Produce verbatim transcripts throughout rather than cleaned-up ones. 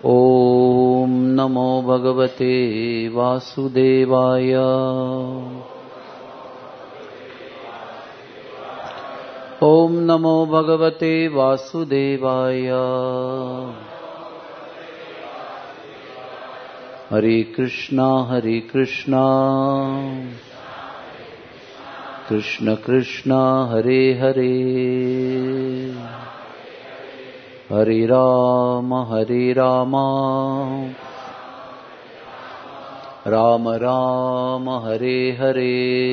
ओम नमो भगवते वासुदेवाय। ओम नमो भगवते वासुदेवाय। हरे कृष्णा हरे कृष्णा कृष्ण कृष्णा हरे हरे, हरे राम हरे Ram Ram Ram Hare Hare.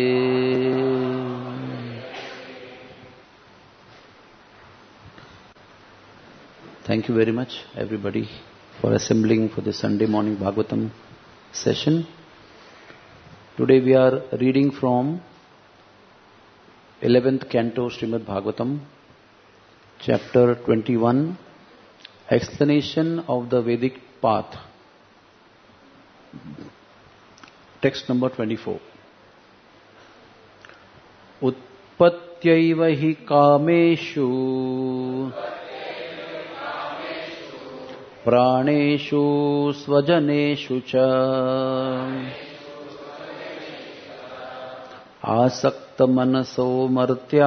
Thank you very much everybody for assembling for the Sunday morning Bhagavatam session. Today we are reading from eleventh canto Srimad Bhagavatam, chapter twenty-one, explanation of the Vedic path. Text number twenty-four. Utpatyaiva hi kameshu प्राणेषु स्वजनेषु च आसक्तमनसो मर्त्या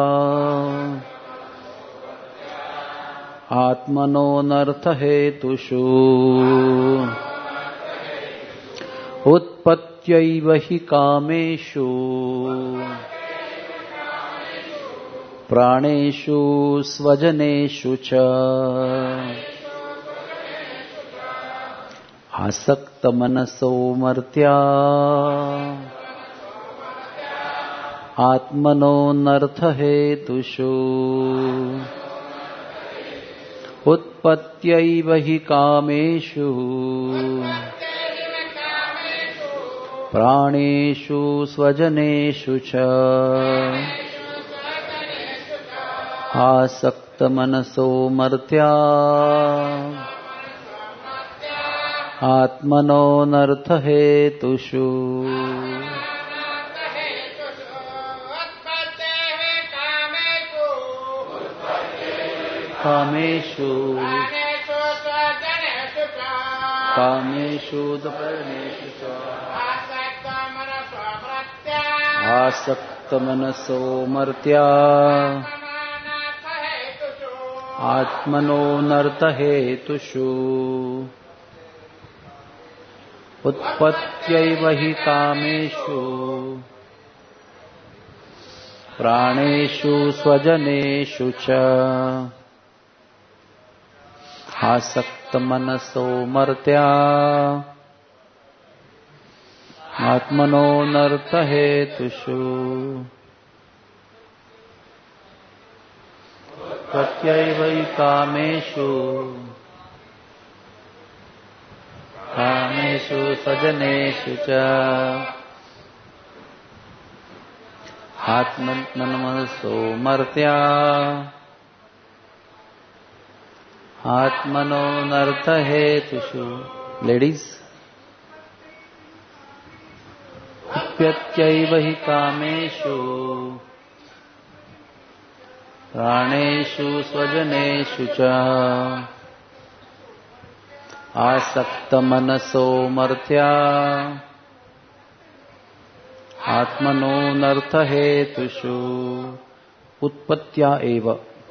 आत्मनोऽनर्थहेतुषु। उत्पत्त्यैव हि कामेषु प्राणेषु स्वजनेषु च आसक्तमनसो मर्त्या आत्मनोऽनर्थहेतुषु। उत्पत्त्यैव हि कामेषु प्राणेषु स्वजनेषु च आसक्तमनसो मर्त्या आत्मनोऽनर्थहेतुषु। कामेषु कामेषु दपर्णेषु च आसक्तमनसो मर्त्या आत्मनोऽनर्थहेतुषु। उत्पत्त्यैव हि कामेषु प्राणेषु स्वजनेषु च आसक्तमनसो मर्त्या आत्मनोऽनर्थहेतुषु। उत्पत्त्यैव हि कामेषु कामेषु स्वजनेषु च आत्मनोऽनर्थो मर्त्या आत्मनोऽनर्थहेतुषु। Ladies, उत्पत्त्यैव हि कामेषु प्राणेषु स्वजनेषु च आसक्तमनसो मर्त्या आत्मनोऽनर्थहेतुषु। उत्पत्त्या एव,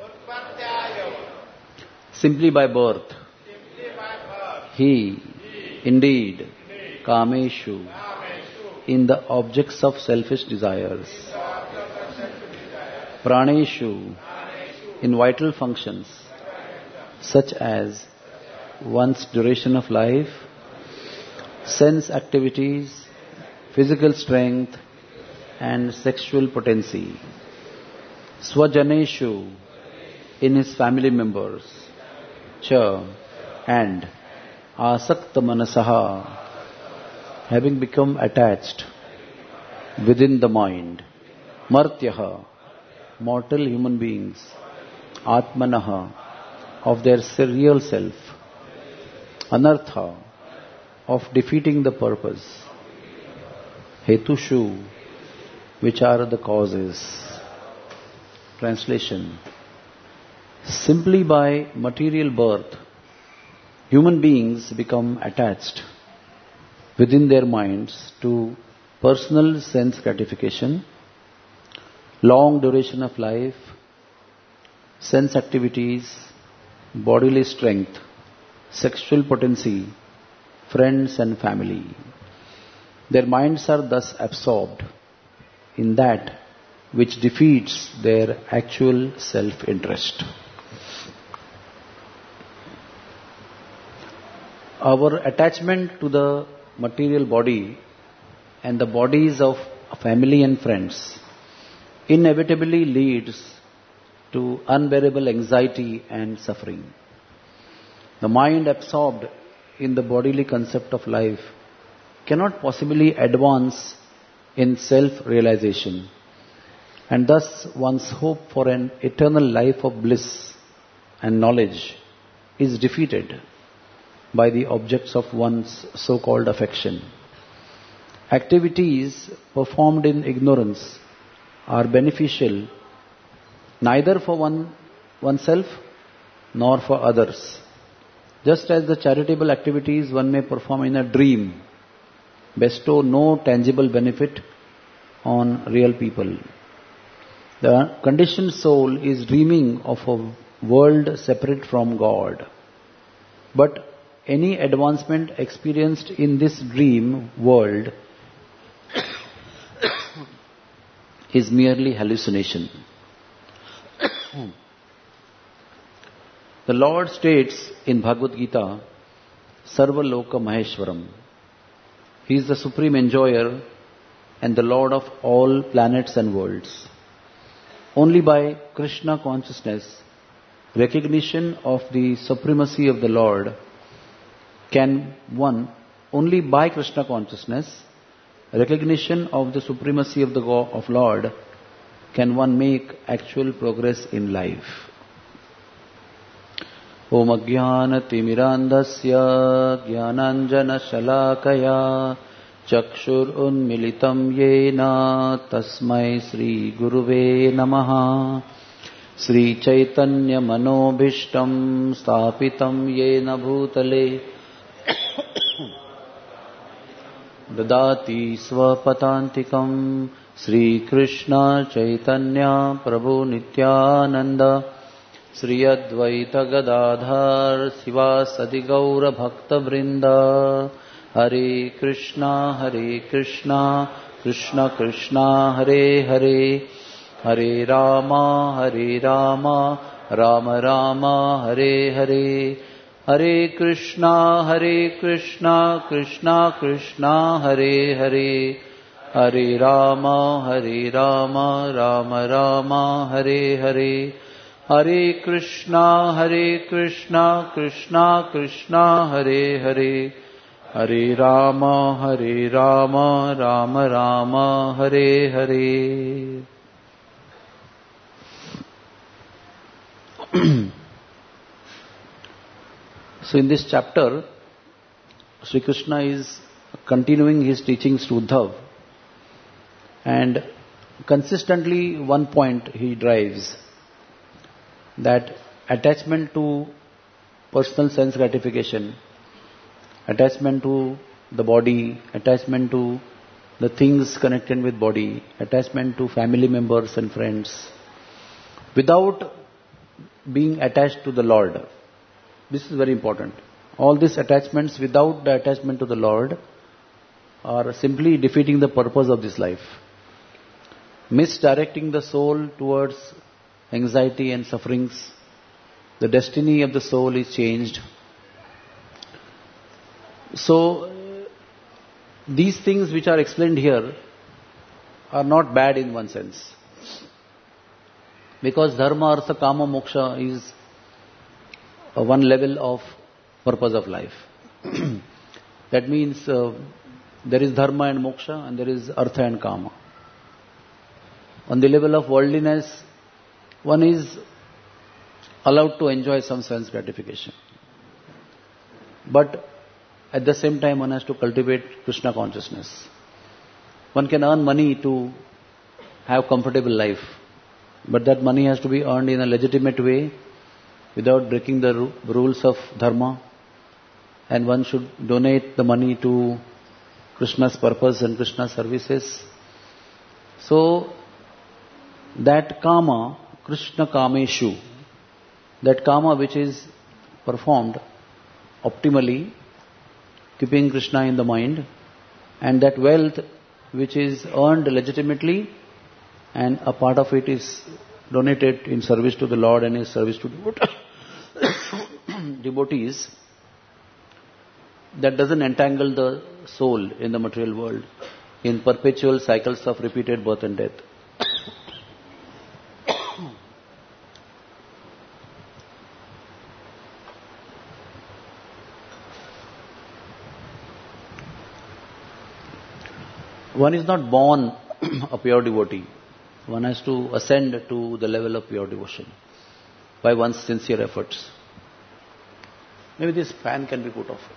simply by birth, he indeed kameshu, in the objects of selfish desires, praneshu, in vital functions such as one's duration of life, sense activities, physical strength and sexual potency. Swajaneshu, in his family members. Cha, and asakta manasaha, having become attached within the mind. Martyaha, mortal human beings. Atmanaha, of their real self. Anartha, of defeating the purpose. Hetushu, which are the causes. Translation. Simply by material birth, human beings become attached within their minds to personal sense gratification, long duration of life, sense activities, bodily strength, sexual potency, friends and family. Their minds are thus absorbed in that which defeats their actual self-interest. Our attachment to the material body and the bodies of family and friends inevitably leads to unbearable anxiety and suffering. The mind absorbed in the bodily concept of life cannot possibly advance in self-realization, and thus one's hope for an eternal life of bliss and knowledge is defeated by the objects of one's so-called affection. Activities performed in ignorance are beneficial neither for one, oneself nor for others. Just as the charitable activities one may perform in a dream bestow no tangible benefit on real people. The conditioned soul is dreaming of a world separate from God. But any advancement experienced in this dream world is merely hallucination. The Lord states in Bhagavad Gita, Sarva Loka Maheshwaram. He is the supreme enjoyer and the Lord of all planets and worlds. Only by Krishna consciousness, recognition of the supremacy of the Lord, can one, only by Krishna consciousness, recognition of the supremacy of the God, of Lord, can one make actual progress in life. Om Ajnana Timirandasya Jnananjana Shalakaya Chakshur Unmilitam Yena Tasmai Sri Guruve Namaha Sri Chaitanya Manobhishtam Sthapitam Yena Bhutale Dadati Swapatantikam Sri Krishna Chaitanya Prabhu Nityananda Sri Advaita Gadadhar Sivasadi Gaura Bhakta Vrinda Hare Krishna Hare Krishna Krishna Krishna Hare Hare Hare Rama Hare Rama Rama Rama Hare Hare Hare Krishna Hare Krishna Krishna Krishna Hare Hare Hare Rama Hare Rama Rama Rama Hare Hare Hare Krishna Hare Krishna Krishna Krishna Hare Hare Hare Rama Hare Rama Rama Rama Hare Hare. So in this chapter, Sri Krishna is continuing his teachings to Uddhav, and consistently one point he drives, that attachment to personal sense gratification, attachment to the body, attachment to the things connected with body, attachment to family members and friends, without being attached to the Lord. This is very important. All these attachments without the attachment to the Lord are simply defeating the purpose of this life, misdirecting the soul towards anxiety and sufferings. The destiny of the soul is changed. So, these things which are explained here are not bad in one sense. Because dharma, artha, kama, moksha is one level of purpose of life. That means uh, there is dharma and moksha, and there is artha and kama. On the level of worldliness, one is allowed to enjoy some sense gratification. But at the same time, one has to cultivate Krishna consciousness. One can earn money to have comfortable life, but that money has to be earned in a legitimate way, without breaking the rules of dharma, and one should donate the money to Krishna's purpose and Krishna's services. So, that kama, Krishna kameshu, that kama which is performed optimally, keeping Krishna in the mind, and that wealth which is earned legitimately, and a part of it is donated in service to the Lord and in service to devotees, that doesn't entangle the soul in the material world in perpetual cycles of repeated birth and death. One is not born a pure devotee. One has to ascend to the level of pure devotion by one's sincere efforts. Maybe this fan can be put off.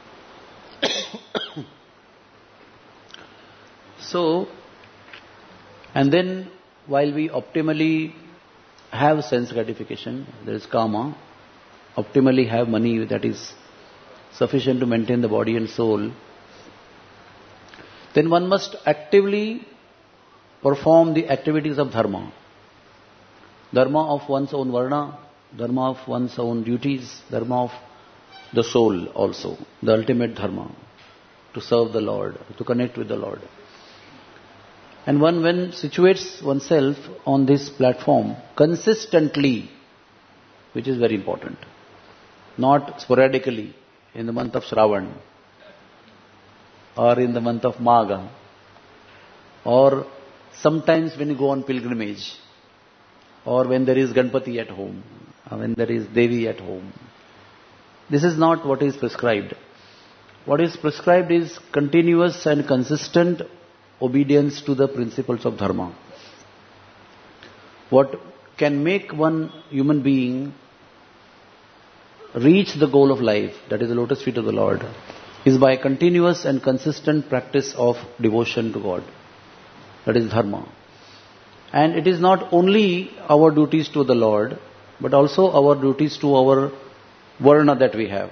So, and then while we optimally have sense gratification, there is karma, optimally have money that is sufficient to maintain the body and soul, then one must actively perform the activities of dharma. Dharma of one's own varna, dharma of one's own duties, dharma of the soul also, the ultimate dharma, to serve the Lord, to connect with the Lord. And one, when situates oneself on this platform consistently, which is very important, not sporadically in the month of Shravan, or in the month of Magha, or sometimes when you go on pilgrimage, or when there is Ganpati at home, or when there is Devi at home. This is not what is prescribed. What is prescribed is continuous and consistent obedience to the principles of dharma. What can make one human being reach the goal of life, that is the lotus feet of the Lord, is by continuous and consistent practice of devotion to God. That is dharma. And it is not only our duties to the Lord, but also our duties to our varna that we have.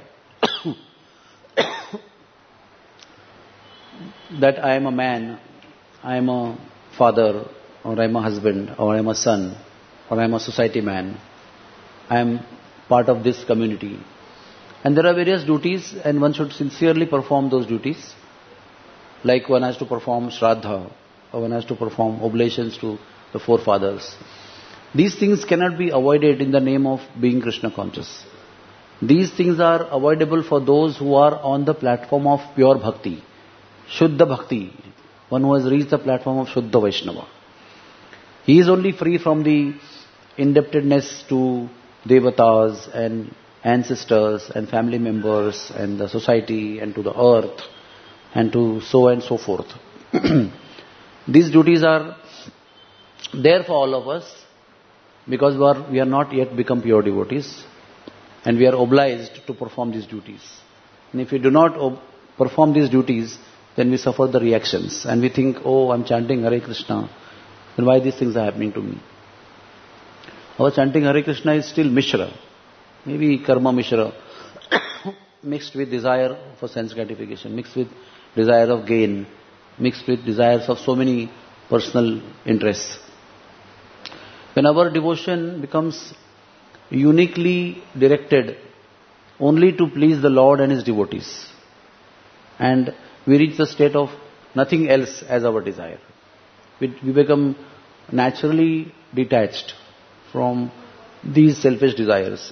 That I am a man, I am a father, or I am a husband, or I am a son, or I am a society man. I am part of this community. And there are various duties, and one should sincerely perform those duties. Like one has to perform shraddha, or one has to perform oblations to the forefathers. These things cannot be avoided in the name of being Krishna conscious. These things are avoidable for those who are on the platform of pure bhakti, Shuddha Bhakti, one who has reached the platform of Shuddha Vaishnava. He is only free from the indebtedness to devatas and ancestors and family members and the society and to the earth and to so and so forth. These duties are there for all of us because we are, we are not yet become pure devotees and we are obliged to perform these duties. And if we do not ob- perform these duties, then we suffer the reactions and we think, oh, I'm chanting Hare Krishna, then why these things are happening to me? Our chanting Hare Krishna is still Mishra, maybe Karma Mishra, mixed with desire for sense gratification, mixed with desire of gain, mixed with desires of so many personal interests. When our devotion becomes uniquely directed only to please the Lord and His devotees, and we reach the state of nothing else as our desire, we, we become naturally detached from these selfish desires,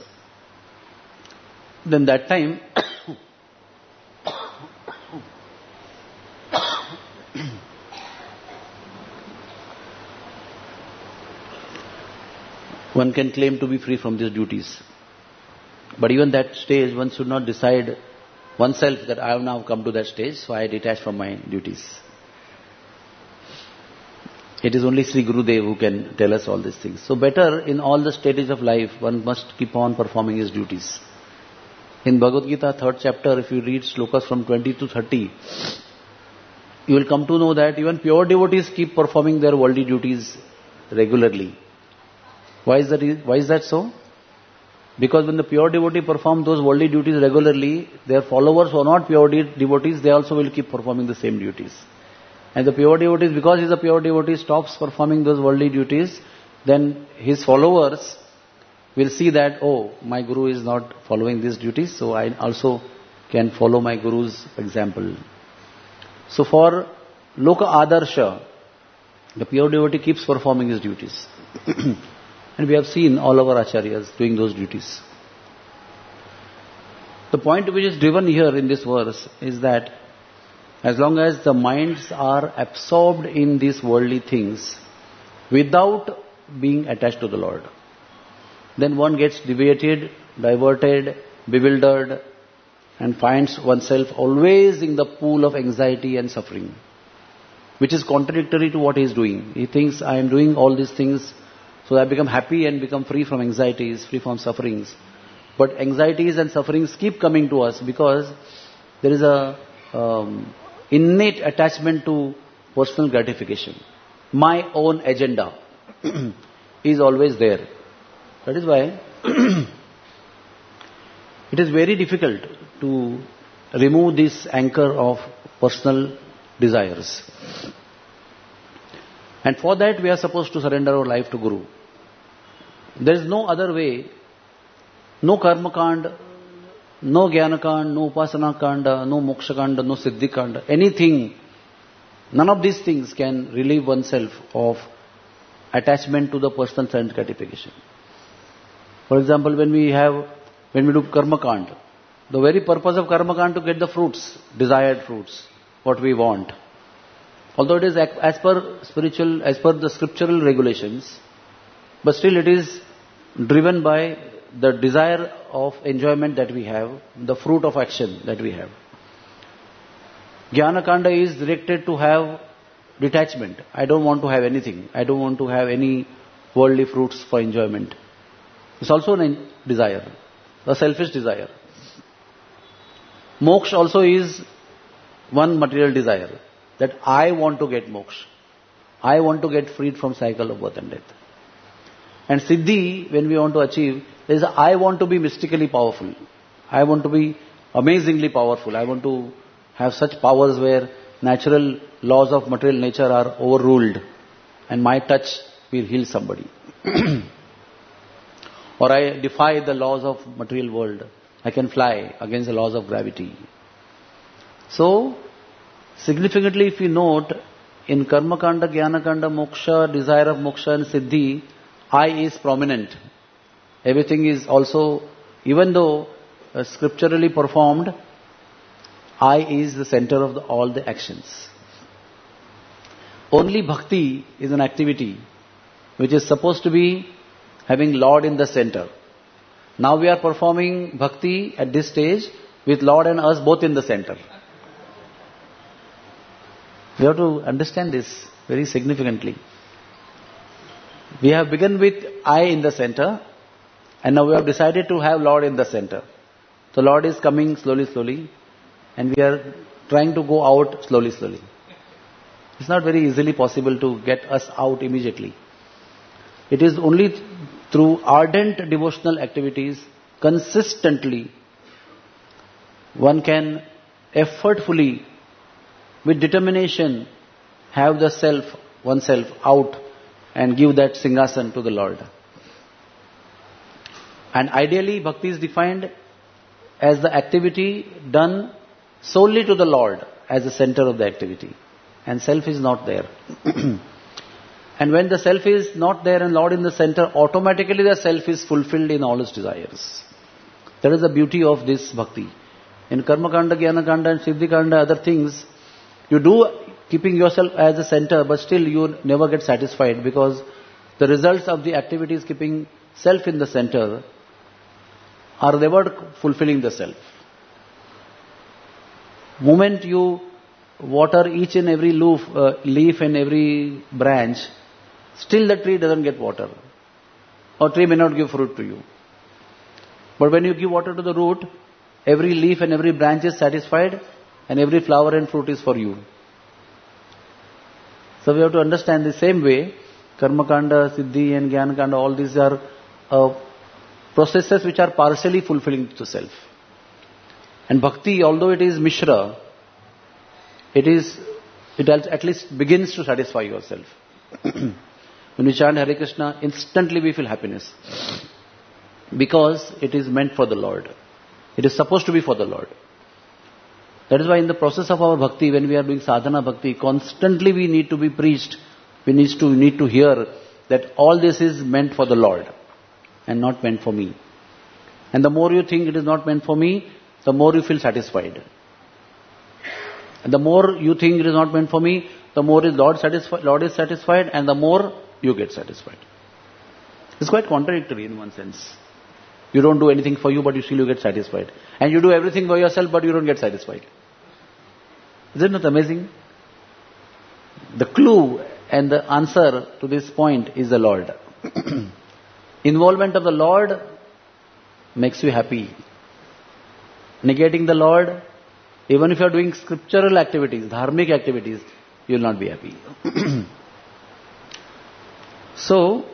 then that time one can claim to be free from these duties. But even that stage, one should not decide oneself that I have now come to that stage, so I detach from my duties. It is only Sri Gurudev who can tell us all these things. So better in all the stages of life, one must keep on performing his duties. In Bhagavad Gita, third chapter, if you read slokas from twenty to thirty, you will come to know that even pure devotees keep performing their worldly duties regularly. Why is that, why is that so? Because when the pure devotee performs those worldly duties regularly, their followers who are not pure de- devotees, they also will keep performing the same duties. And the pure devotees, because he is a pure devotee, stops performing those worldly duties, then his followers will see that, oh, my Guru is not following these duties, so I also can follow my Guru's example. So for Loka Adarsha, the pure devotee keeps performing his duties. And we have seen all our acharyas doing those duties. The point which is driven here in this verse is that as long as the minds are absorbed in these worldly things without being attached to the Lord, then one gets deviated, diverted, bewildered, and finds oneself always in the pool of anxiety and suffering, which is contradictory to what he is doing. He thinks, I am doing all these things so that I become happy and become free from anxieties, free from sufferings. But anxieties and sufferings keep coming to us because there is a um, innate attachment to personal gratification. My own agenda is always there. That is why it is very difficult to remove this anchor of personal desires. And for that we are supposed to surrender our life to Guru. There is no other way, no karma kanda, no jnana kanda, no upasana kanda, no moksha kanda, no siddhi kanda, anything, none of these things can relieve oneself of attachment to the personal sense gratification. For example, when we have, when we do karma kanda, the very purpose of karma kanda to get the fruits, desired fruits, what we want. Although it is as per spiritual, as per the scriptural regulations, but still it is driven by the desire of enjoyment that we have, the fruit of action that we have. Jnana Kanda is directed to have detachment. I don't want to have anything. I don't want to have any worldly fruits for enjoyment. It's also a desire, a selfish desire. Moksha also is one material desire, that I want to get moksha. I want to get freed from cycle of birth and death. And siddhi, when we want to achieve, there is a, I want to be mystically powerful. I want to be amazingly powerful. I want to have such powers where natural laws of material nature are overruled and my touch will heal somebody. Or I defy the laws of material world. I can fly against the laws of gravity. So, significantly if you note, in karma kanda, jnana kanda, moksha, desire of moksha and siddhi, I is prominent. Everything is also, even though uh, scripturally performed, I is the center of the, all the actions. Only bhakti is an activity which is supposed to be having Lord in the center. Now we are performing bhakti at this stage with Lord and us both in the center. We have to understand this very significantly. We have begun with I in the center, and now we have decided to have Lord in the center. So Lord is coming slowly, slowly, and we are trying to go out slowly, slowly. It's not very easily possible to get us out immediately. It is only th- through ardent devotional activities, consistently, one can effortfully, with determination, have the self, oneself out and give that singhasan to the Lord. And ideally, bhakti is defined as the activity done solely to the Lord as the center of the activity. And self is not there. And when the self is not there and Lord in the center, automatically the self is fulfilled in all its desires. That is the beauty of this bhakti. In karma kanda, jnana kanda and siddhi kanda, other things, you do keeping yourself as the center, but still you never get satisfied because the results of the activities keeping self in the center are never fulfilling the self. Moment you water each and every leaf, uh, leaf and every branch, still the tree doesn't get water. Or tree may not give fruit to you. But when you give water to the root, every leaf and every branch is satisfied and every flower and fruit is for you. So we have to understand the same way, karma kanda, siddhi and jnana kanda, all these are a processes which are partially fulfilling to the self. And bhakti, although it is Mishra, it is, it at least begins to satisfy yourself. When we chant Hare Krishna, instantly we feel happiness. Because it is meant for the Lord. It is supposed to be for the Lord. That is why in the process of our bhakti, when we are doing sadhana bhakti, constantly we need to be preached. We need to, need to hear that all this is meant for the Lord and not meant for me. And the more you think it is not meant for me, the more you feel satisfied. And the more you think it is not meant for me, the more is Lord satisfied, Lord is satisfied, and the more you get satisfied. It's quite contradictory in one sense. You don't do anything for you, but you still you get satisfied. And you do everything for yourself, but you don't get satisfied. Isn't it not amazing? The clue and the answer to this point is the Lord. Involvement of the Lord makes you happy. Negating the Lord, even if you are doing scriptural activities, dharmic activities, you will not be happy. So,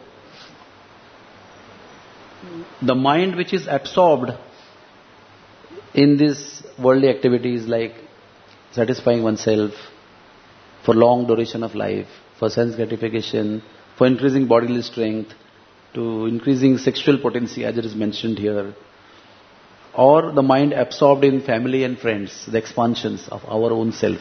the mind which is absorbed in these worldly activities like satisfying oneself for long duration of life, for sense gratification, for increasing bodily strength, to increasing sexual potency as it is mentioned here, or the mind absorbed in family and friends, the expansions of our own self,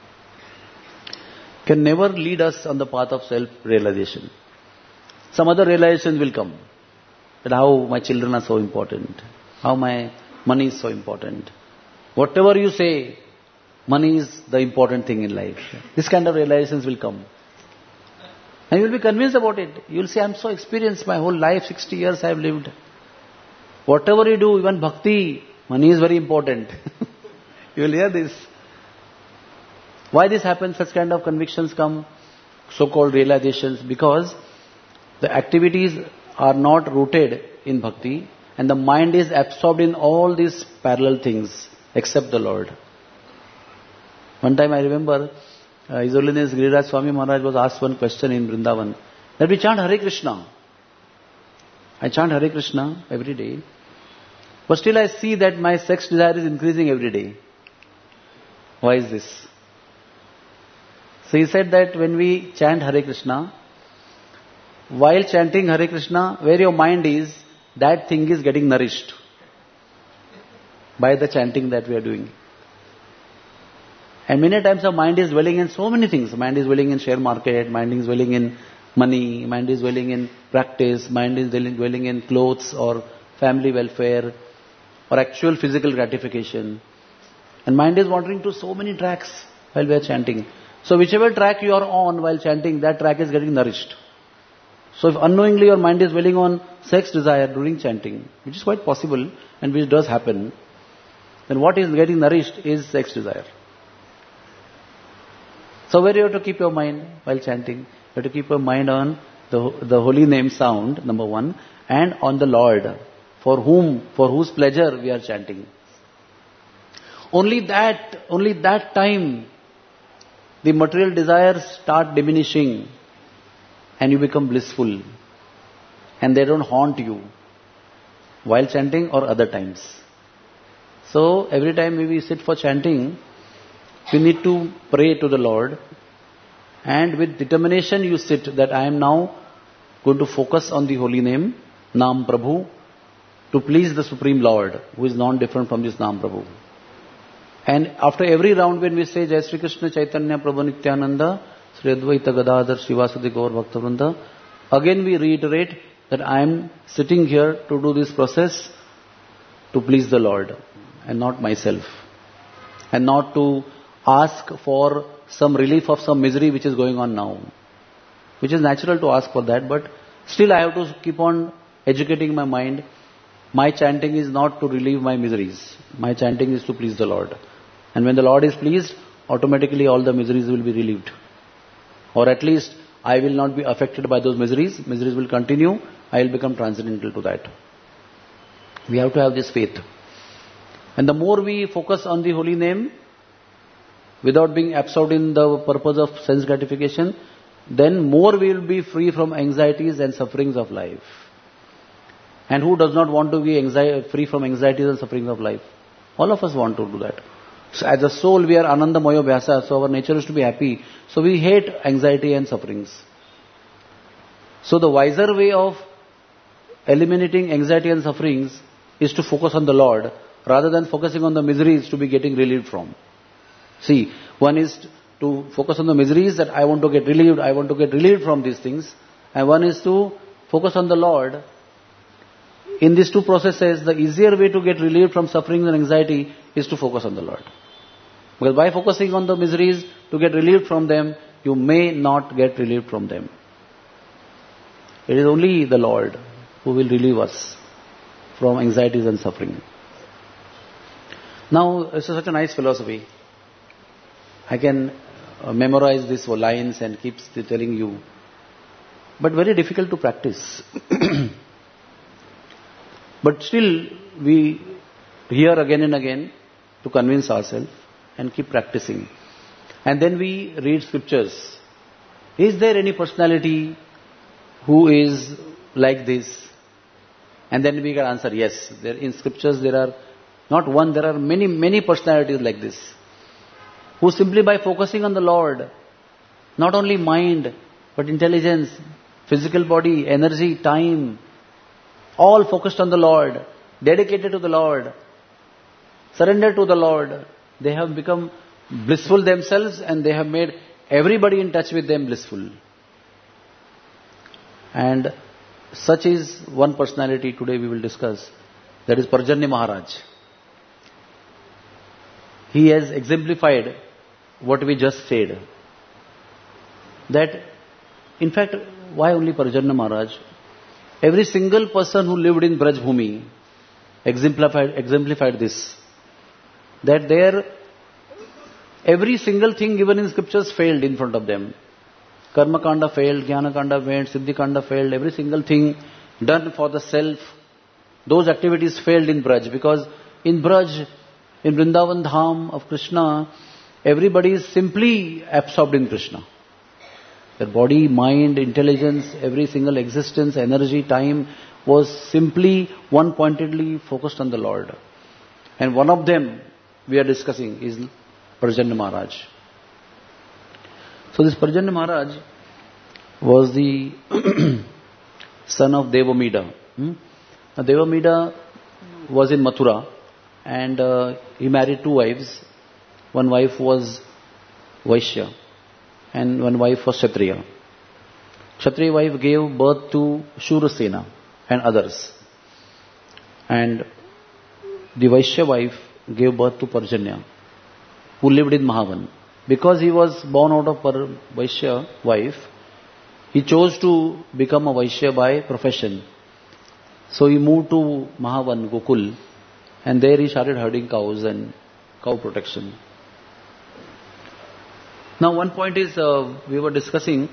can never lead us on the path of self-realization. Some other realizations will come. That how my children are so important, how my money is so important. Whatever you say, money is the important thing in life. This kind of realizations will come. And you will be convinced about it. You will say, I am so experienced, my whole life, sixty years I have lived. Whatever you do, even bhakti, money is very important. You will hear this. Why this happens, such kind of convictions come, so-called realizations? Because the activities are not rooted in bhakti, and the mind is absorbed in all these parallel things except the Lord. One time I remember, uh, His Holiness Giriraj Swami Maharaj was asked one question in Vrindavan, that we chant Hare Krishna. I chant Hare Krishna every day, but still I see that my sex desire is increasing every day. Why is this? So he said that when we chant Hare Krishna, while chanting Hare Krishna, where your mind is, that thing is getting nourished by the chanting that we are doing. And many times our mind is dwelling in so many things. Mind is dwelling in share market, mind is dwelling in money, mind is dwelling in practice, mind is dwelling in clothes or family welfare or actual physical gratification. And mind is wandering to so many tracks while we are chanting. So whichever track you are on while chanting, that track is getting nourished. So if unknowingly your mind is dwelling on sex desire during chanting, which is quite possible and which does happen, then what is getting nourished is sex desire. So where you have to keep your mind while chanting? You have to keep your mind on the, the holy name sound, number one, and on the Lord, for whom, for whose pleasure we are chanting. Only that, only that time, the material desires start diminishing and you become blissful. And they don't haunt you while chanting or other times. So every time we sit for chanting, we need to pray to the Lord, and with determination you sit that I am now going to focus on the holy name, Naam Prabhu, to please the Supreme Lord, who is non-different from this Naam Prabhu. And after every round when we say Jai Shri Krishna Chaitanya Prabhu Nityananda, Sri Advaita Gadadhar Srivasadi Gaur Bhakta-vrinda, again we reiterate that I am sitting here to do this process to please the Lord and not myself, and not to ask for some relief of some misery which is going on now, which is natural to ask for that, but still I have to keep on educating my mind. My chanting is not to relieve my miseries. My chanting is to please the Lord. And when the Lord is pleased, automatically all the miseries will be relieved. Or at least I will not be affected by those miseries. Miseries will continue. I will become transcendental to that. We have to have this faith. And the more we focus on the holy name, without being absorbed in the purpose of sense gratification, then more we will be free from anxieties and sufferings of life. And who does not want to be anxiety, free from anxieties and sufferings of life? All of us want to do that. So as a soul, we are Anandamoyo Vyasa, so our nature is to be happy. So we hate anxiety and sufferings. So the wiser way of eliminating anxiety and sufferings is to focus on the Lord, rather than focusing on the miseries to be getting relieved from. See, one is to focus on the miseries that I want to get relieved, I want to get relieved from these things. And one is to focus on the Lord. In these two processes, the easier way to get relieved from suffering and anxiety is to focus on the Lord. Because by focusing on the miseries to get relieved from them, you may not get relieved from them. It is only the Lord who will relieve us from anxieties and suffering. Now, this is such a nice philosophy. I can uh, memorize these lines and keep telling you. But very difficult to practice. But still, we hear again and again to convince ourselves and keep practicing. And then we read scriptures. Is there any personality who is like this? And then we can answer, yes. There, in scriptures there are not one, there are many, many personalities like this. Who simply by focusing on the Lord, not only mind, but intelligence, physical body, energy, time, all focused on the Lord, dedicated to the Lord, surrendered to the Lord, they have become blissful themselves and they have made everybody in touch with them blissful. And such is one personality today we will discuss. That is Parjanya Maharaj. He has exemplified what we just said. That, in fact, why only Parjanya Maharaj? Every single person who lived in Braj Bhumi exemplified, exemplified this. That there, every single thing given in scriptures failed in front of them. Karma Kanda failed, Jnana Kanda failed, Siddhi Kanda failed, every single thing done for the self. Those activities failed in Braj, because in Braj, in Vrindavan Dham of Krishna, everybody is simply absorbed in Krishna. Their body, mind, intelligence, every single existence, energy, time was simply one-pointedly focused on the Lord. And one of them we are discussing is Parjanya Maharaj. So this Parjanya Maharaj was the son of Devamida. Hmm? Now Devamida was in Mathura and uh, he married two wives. One wife was Vaishya and one wife was Kshatriya. Kshatriya wife gave birth to Shurasena and others. And the Vaishya wife gave birth to Parjanya, who lived in Mahavan. Because he was born out of Par- Vaishya wife, he chose to become a Vaishya by profession. So he moved to Mahavan, Gokul, and there he started herding cows and cow protection. Now one point is, uh, we were discussing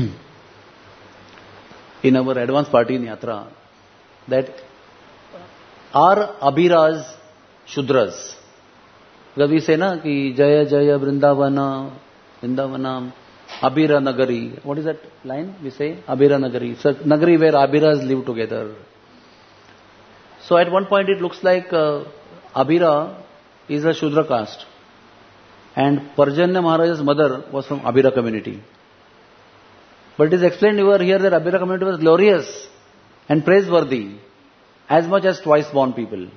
in our advance party in Yatra, that are Abhiras Shudras? Because we say, na, ki Jaya Jaya Vrindavana, Vrindavana, Abhira Nagari. What is that line? We say, Abhira Nagari. So, Nagari where Abhiras live together. So at one point it looks like uh, Abhira is a Shudra caste. And Parjanya Maharaj's mother was from Abhira community. But it is explained over here that Abhira community was glorious and praiseworthy, as much as twice born people.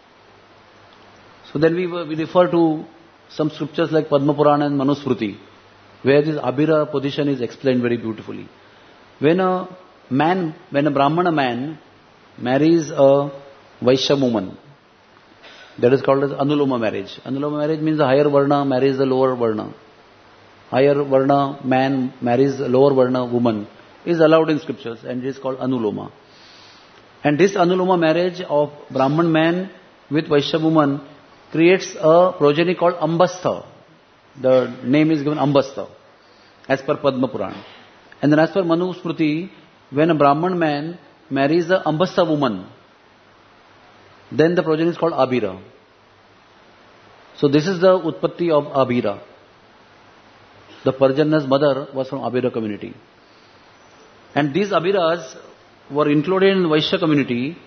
So then we, we refer to some scriptures like Padma Purana and Manusmriti, where this Abhira position is explained very beautifully. When a man, when a Brahmana man marries a Vaishya woman, that is called as Anuloma marriage. Anuloma marriage means the higher Varna marries the lower Varna. Higher Varna man marries a lower Varna woman is allowed in scriptures, and it is called Anuloma. And this Anuloma marriage of Brahman man with Vaishya woman creates a progeny called Ambastha. The name is given Ambastha, as per Padma Purana. And then as per Manusmriti, when a Brahman man marries a Ambastha woman, then the progeny is called Abhira. So this is the Utpatti of Abhira. The Parjanya's mother was from Abhira community. And these Abhiras were included in the Vaishya community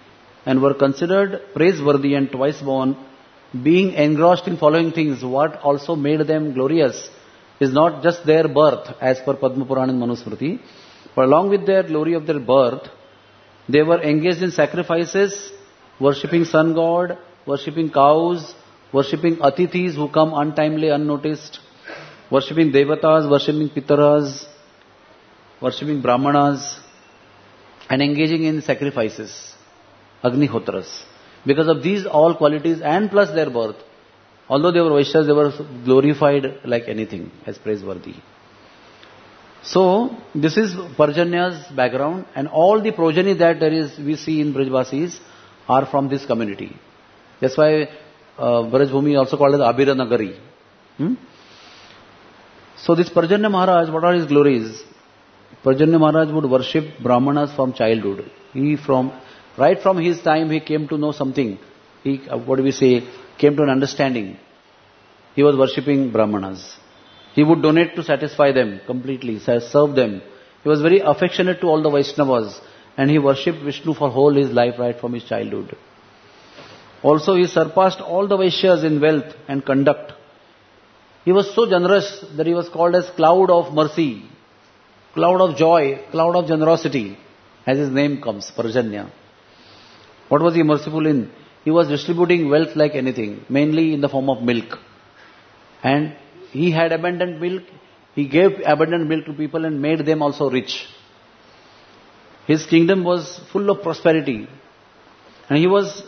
and were considered praiseworthy and twice born, being engrossed in following things, what also made them glorious is not just their birth, as per Padma Purana and Manusmriti, but along with their glory of their birth, they were engaged in sacrifices, worshipping sun god, worshipping cows, worshipping atithis who come untimely, unnoticed, worshipping devatas, worshipping pitaras, worshipping brahmanas, and engaging in sacrifices, agnihotras. Because of these all qualities and plus their birth, although they were Vaishyas, they were glorified like anything, as praiseworthy. So, this is Parjanya's background, and all the progeny that there is, we see in Brajvasis, are from this community. That's why uh, Brajbhumi also called as Abhira Nagari. Hmm? So this Parjanya Maharaj, what are his glories? Parjanya Maharaj would worship Brahmanas from childhood. He from, right from his time he came to know something. He, uh, what do we say, came to an understanding. He was worshipping Brahmanas. He would donate to satisfy them completely, serve them. He was very affectionate to all the Vaishnavas, and he worshipped Vishnu for whole his life right from his childhood. Also he surpassed all the Vaishyas in wealth and conduct. He was so generous that he was called as cloud of mercy, cloud of joy, cloud of generosity, as his name comes, Parjanya. What was he merciful in? He was distributing wealth like anything, mainly in the form of milk. And he had abundant milk, he gave abundant milk to people and made them also rich. His kingdom was full of prosperity. And he was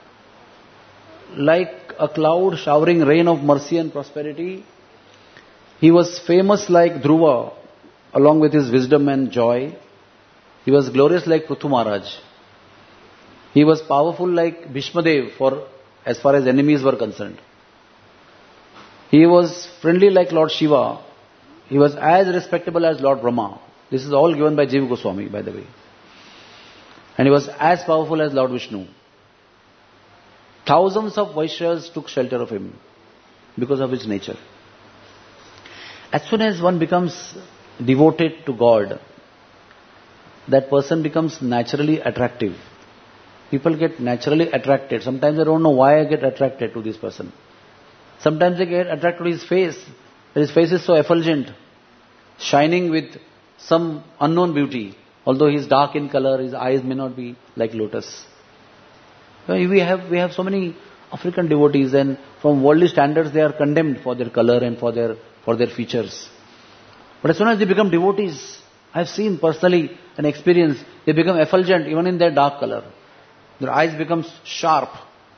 like a cloud showering rain of mercy and prosperity. He was famous like Dhruva, along with his wisdom and joy. He was glorious like Prithu Maharaj. He was powerful like Bhishmadev for as far as enemies were concerned. He was friendly like Lord Shiva. He was as respectable as Lord Brahma. This is all given by Jiva Goswami, by the way. And he was as powerful as Lord Vishnu. Thousands of Vaishyas took shelter of him because of his nature. As soon as one becomes devoted to God, that person becomes naturally attractive. People get naturally attracted. Sometimes I don't know why I get attracted to this person. Sometimes they get attracted to his face. His face is so effulgent, shining with some unknown beauty. Although he is dark in color, his eyes may not be like lotus. We have we have so many African devotees, and from worldly standards they are condemned for their color and for their for their features. But as soon as they become devotees, I have seen personally an experience, they become effulgent even in their dark color. Their eyes become sharp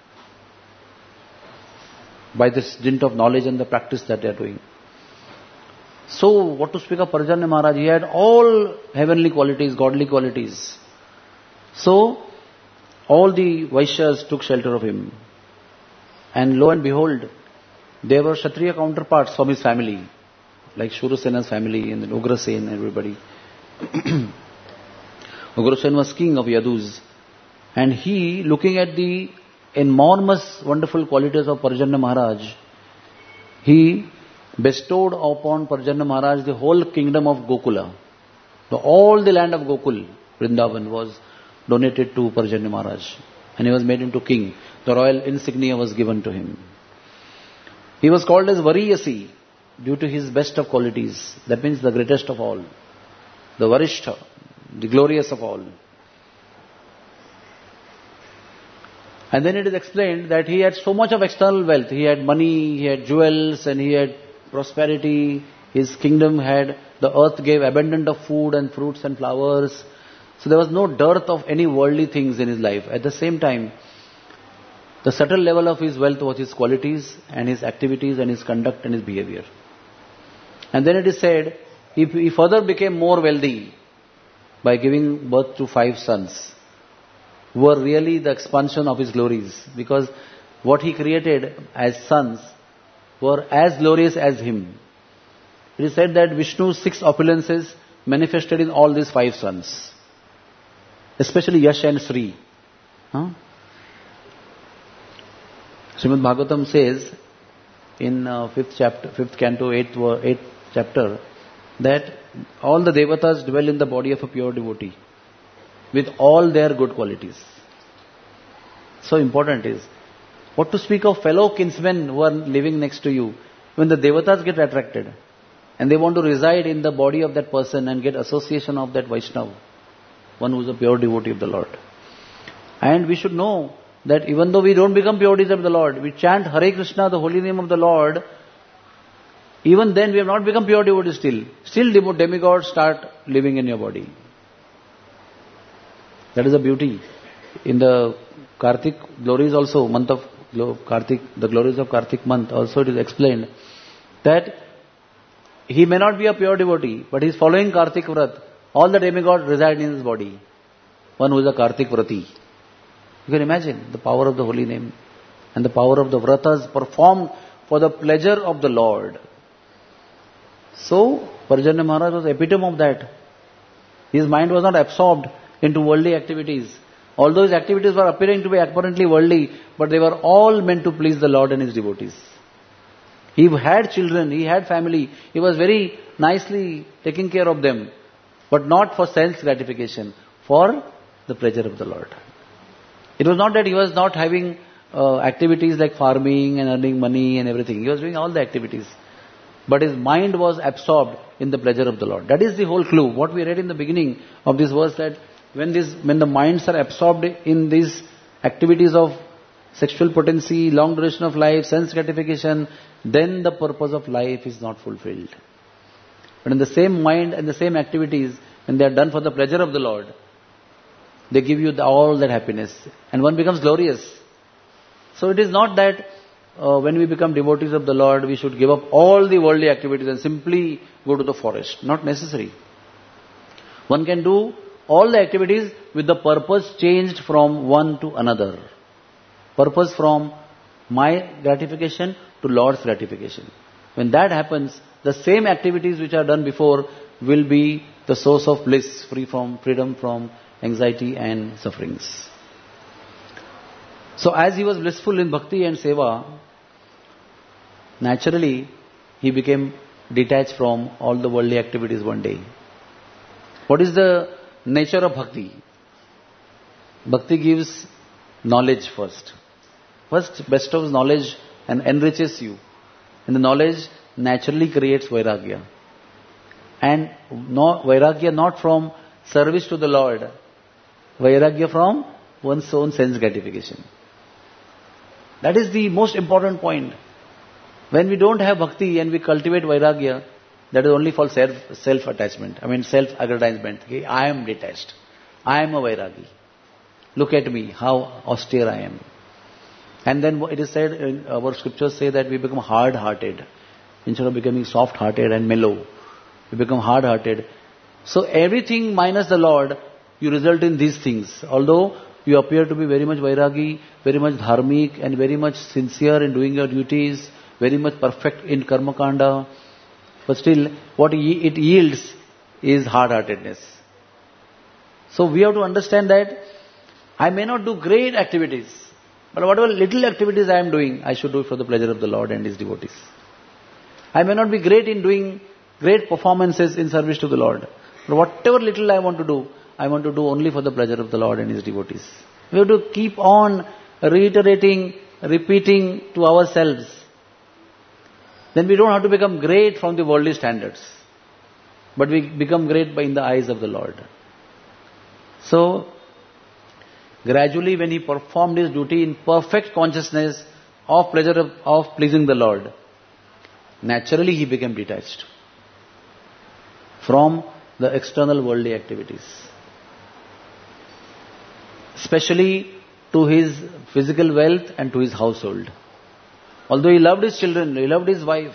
by this dint of knowledge and the practice that they are doing. So, what to speak of Parjanya Maharaj? He had all heavenly qualities, godly qualities. So, all the Vaishyas took shelter of him. And lo and behold, there were Kshatriya counterparts from his family, like Shurasena's family and then Ugrasen and everybody. Ugrasen was king of Yadus. And he, looking at the enormous, wonderful qualities of Parjanya Maharaj, he bestowed upon Parjanya Maharaj the whole kingdom of Gokula. The, all the land of Gokul, Vrindavan, was donated to Parjanya Maharaj. And he was made into king. The royal insignia was given to him. He was called as Variyasi due to his best of qualities. That means the greatest of all. The Varishtha, the glorious of all. And then it is explained that he had so much of external wealth. He had money, he had jewels, and he had prosperity. His kingdom had, the earth gave abundant of food and fruits and flowers. So there was no dearth of any worldly things in his life. At the same time, the subtle level of his wealth was his qualities and his activities and his conduct and his behavior. And then it is said, he, he further became more wealthy by giving birth to five sons, who were really the expansion of his glories, because what he created as sons were as glorious as him. It is said that Vishnu's six opulences manifested in all these five sons, especially Yash and Sri. Huh? Srimad Bhagavatam says in uh, fifth chapter, fifth canto, eighth, eighth chapter, that all the devatas dwell in the body of a pure devotee with all their good qualities. So important is. What to speak of fellow kinsmen who are living next to you? When the devatas get attracted and they want to reside in the body of that person and get association of that Vaishnava, one who is a pure devotee of the Lord. And we should know that even though we don't become pure devotees of the Lord, we chant Hare Krishna, the holy name of the Lord, even then we have not become pure devotees still. Still demigods start living in your body. That is the beauty. In the Kartik glories also, month of Kartik, the glories of Kartik month, also it is explained that he may not be a pure devotee, but he is following Kartik Vrat. All the demigods reside in his body. One who is a Kartik Vrati. You can imagine the power of the holy name and the power of the Vratas performed for the pleasure of the Lord. So, Parjanya Maharaj was the epitome of that. His mind was not absorbed into worldly activities. Although his activities were appearing to be apparently worldly, but they were all meant to please the Lord and his devotees. He had children, he had family, he was very nicely taking care of them, but not for sense gratification, for the pleasure of the Lord. It was not that he was not having uh, activities like farming and earning money and everything. He was doing all the activities. But his mind was absorbed in the pleasure of the Lord. That is the whole clue. What we read in the beginning of this verse, that when this, when the minds are absorbed in these activities of sexual potency, long duration of life, sense gratification, then the purpose of life is not fulfilled. But in the same mind and the same activities, when they are done for the pleasure of the Lord, they give you the, all that happiness. And one becomes glorious. So it is not that uh, when we become devotees of the Lord, we should give up all the worldly activities and simply go to the forest. Not necessary. One can do all the activities with the purpose changed from one to another. Purpose from my gratification to Lord's gratification. When that happens, the same activities which are done before will be the source of bliss, free from freedom from anxiety and sufferings. So as he was blissful in bhakti and seva, naturally he became detached from all the worldly activities one day. What is the nature of bhakti? Bhakti gives knowledge first. First bestows knowledge and enriches you. And the knowledge naturally creates vairagya. And no, vairagya not from service to the Lord, vairagya from one's own sense gratification. That is the most important point. When we don't have bhakti and we cultivate vairagya, that is only for self, self-attachment. I mean self-aggrandizement. Okay, I am detached. I am a vairagi. Look at me, how austere I am. And then it is said, in our scriptures say that we become hard-hearted. Instead of becoming soft-hearted and mellow, we become hard-hearted. So everything minus the Lord, you result in these things. Although you appear to be very much vairagi, very much dharmic, and very much sincere in doing your duties, very much perfect in karma kanda, but still what it yields is hard-heartedness. So we have to understand that I may not do great activities, but whatever little activities I am doing, I should do it for the pleasure of the Lord and his devotees. I may not be great in doing great performances in service to the Lord, but whatever little I want to do, I want to do only for the pleasure of the Lord and his devotees. We have to keep on reiterating, repeating to ourselves. Then we don't have to become great from the worldly standards, but we become great by in the eyes of the Lord. So, gradually when he performed his duty in perfect consciousness of pleasure of, of pleasing the Lord, naturally he became detached from the external worldly activities. Especially to his physical wealth and to his household. Although he loved his children, he loved his wife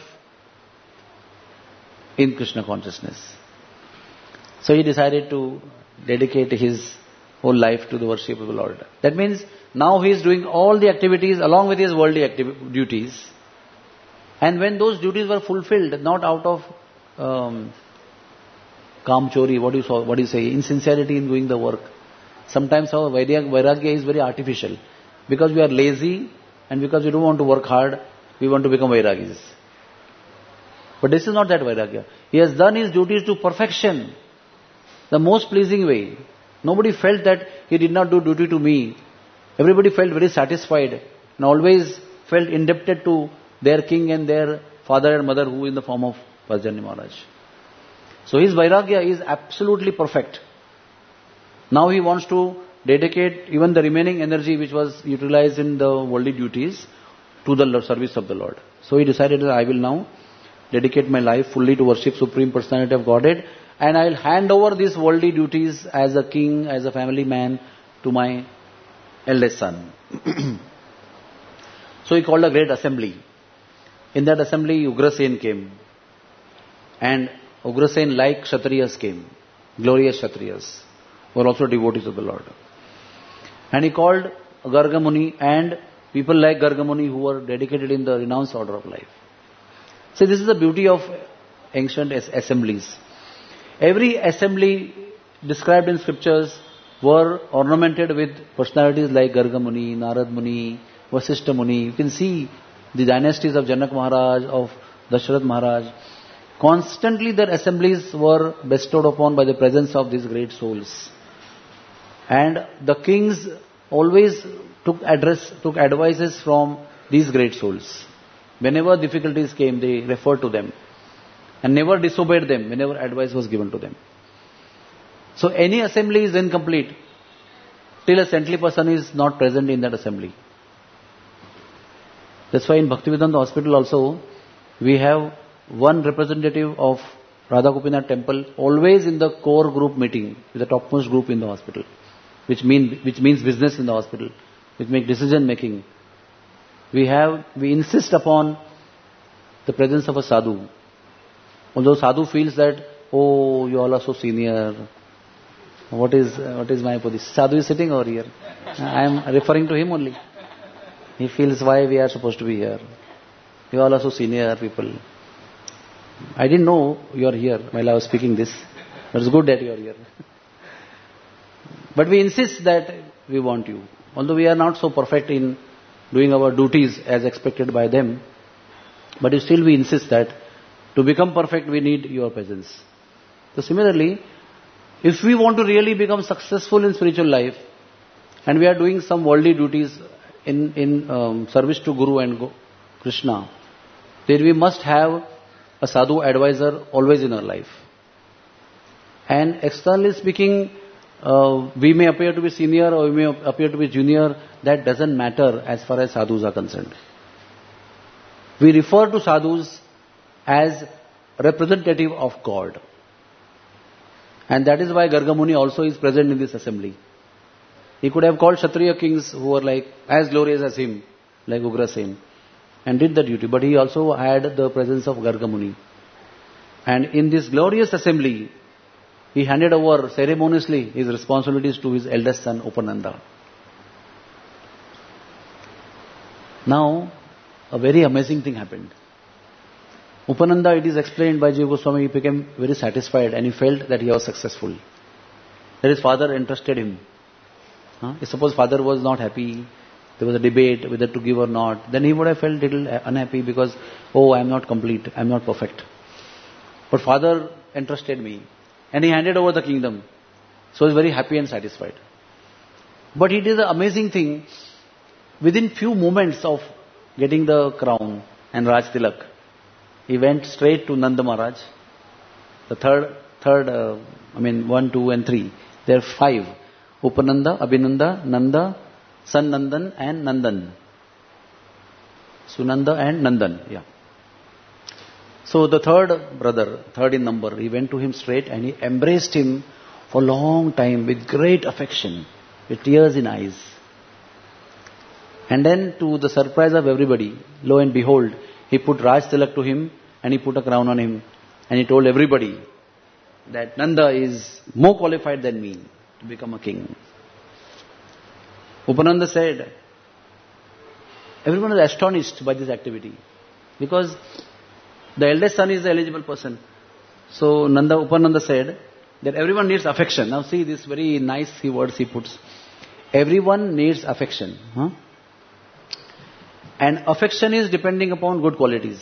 in Krishna consciousness. So he decided to dedicate his whole life to the worship of the Lord. That means now he is doing all the activities along with his worldly activ- duties. And when those duties were fulfilled, not out of um, kamchori, what do you what do you say, insincerity in doing the work. Sometimes our vairagya is very artificial. Because we are lazy and because we don't want to work hard, we want to become vairagis. But this is not that vairagya. He has done his duties to perfection, the most pleasing way. Nobody felt that he did not do duty to me. Everybody felt very satisfied and always felt indebted to their king and their father and mother, who in the form of Pasjani Maharaj. So his Vairagya is absolutely perfect. Now he wants to dedicate even the remaining energy which was utilized in the worldly duties to the service of the Lord. So he decided that I will now dedicate my life fully to worship Supreme Personality of Godhead, and I will hand over these worldly duties as a king, as a family man, to my eldest son. So he called a great assembly. In that assembly, Ugrasen came. And Ugrasen, like Kshatriyas, came. Glorious Kshatriyas, were also devotees of the Lord. And he called Garga Muni and people like Garga Muni who were dedicated in the renounced order of life. See, this is the beauty of ancient assemblies. Every assembly described in scriptures were ornamented with personalities like Garga Muni, Narad Muni, Vasishtha Muni. You can see the dynasties of Janak Maharaj, of Dasharath Maharaj. Constantly their assemblies were bestowed upon by the presence of these great souls. And the kings always took address, took advices from these great souls. Whenever difficulties came, they referred to them and never disobeyed them whenever advice was given to them. So any assembly is incomplete till a saintly person is not present in that assembly. That's why in Bhaktivedanta Hospital also, we have one representative of Radha Gopinath temple always in the core group meeting, with the topmost group in the hospital, which mean which means business in the hospital, which makes decision making. We have we insist upon the presence of a sadhu. Although sadhu feels that, oh, you all are so senior. What is what is my position? Sadhu is sitting over here. I am referring to him only. He feels why we are supposed to be here. You all are so senior people. I didn't know you are here while I was speaking this. But it's good that you are here. But we insist that we want you. Although we are not so perfect in doing our duties as expected by them, but still we insist that to become perfect we need your presence. So similarly, if we want to really become successful in spiritual life, and we are doing some worldly duties in, in um, service to Guru and Go- Krishna, then we must have a sadhu advisor always in our life. And externally speaking, uh, we may appear to be senior or we may appear to be junior. That doesn't matter as far as sadhus are concerned. We refer to sadhus as representative of God. And that is why Garga Muni also is present in this assembly. He could have called Kshatriya kings who were like as glorious as him, like Ugrasen, and did the duty. But he also had the presence of Garga Muni. And in this glorious assembly, he handed over ceremoniously his responsibilities to his eldest son, Upananda. Now, a very amazing thing happened. Upananda, it is explained by Jiva Goswami, he became very satisfied and he felt that he was successful. That his father entrusted him. Huh? Suppose father was not happy, there was a debate whether to give or not, then he would have felt a little unhappy because, oh, I am not complete, I am not perfect. But father entrusted me and he handed over the kingdom. So he was very happy and satisfied. But he did an amazing thing. Within few moments of getting the crown and Raj Tilak, he went straight to Nanda Maharaj. The third, third, uh, I mean one, two and three. There are five. Upananda, Abhinanda, Nanda, San Nandan and Nandan. Sunanda and Nandan, yeah. So the third brother, third in number, he went to him straight and he embraced him for a long time with great affection, with tears in eyes. And then to the surprise of everybody, lo and behold, he put Raj Tilak to him and he put a crown on him and he told everybody that Nanda is more qualified than me to become a king. Upananda said, everyone was astonished by this activity because the eldest son is the eligible person. So Nanda Upananda said that everyone needs affection. Now see this very nice words he puts. Everyone needs affection. Huh? And affection is depending upon good qualities.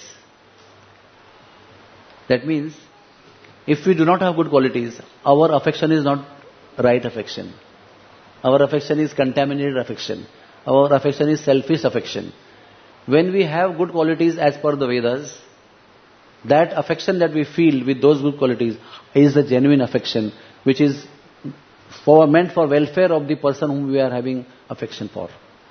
That means, if we do not have good qualities, our affection is not right affection. Our affection is contaminated affection. our affection is selfish affection. When we have good qualities as per the Vedas, that affection that we feel with those good qualities is the genuine affection, which is for, meant for welfare of the person whom we are having affection for.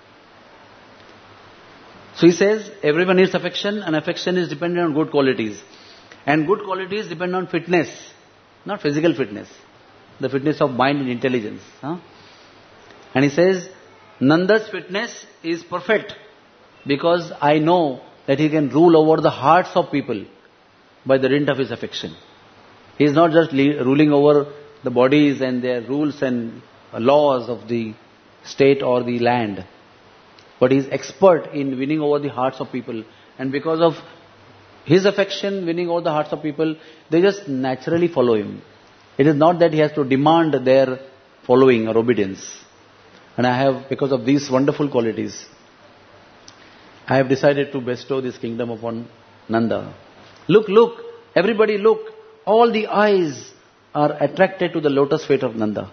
So he says, everyone needs affection, and affection is dependent on good qualities. And good qualities depend on fitness, not physical fitness, the fitness of mind and intelligence. Huh? And he says, Nanda's fitness is perfect because I know that he can rule over the hearts of people by the dint of his affection. He is not just le- ruling over the bodies and their rules and laws of the state or the land, but he is expert in winning over the hearts of people. And because of his affection winning over the hearts of people, they just naturally follow him. It is not that he has to demand their following or obedience. And I have, because of these wonderful qualities, I have decided to bestow this kingdom upon Nanda. Look, look, everybody look. All the eyes are attracted to the lotus feet of Nanda.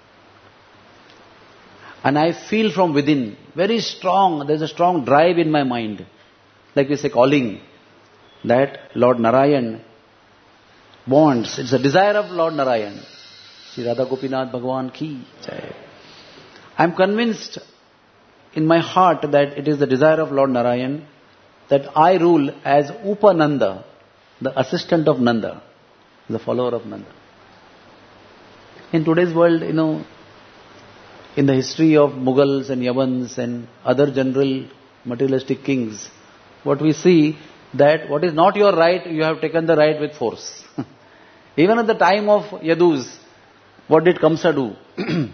And I feel from within, very strong, there's a strong drive in my mind, like we say calling, that Lord Narayan wants, it's a desire of Lord Narayan. Shri Radha Gopinath Bhagavan ki jai. I'm convinced in my heart that it is the desire of Lord Narayan that I rule as Upananda, the assistant of Nanda, the follower of Nanda. In today's world, you know, in the history of Mughals and Yavans and other general materialistic kings, what we see that what is not your right, you have taken the right with force. Even at the time of Yadus, what did Kamsa do?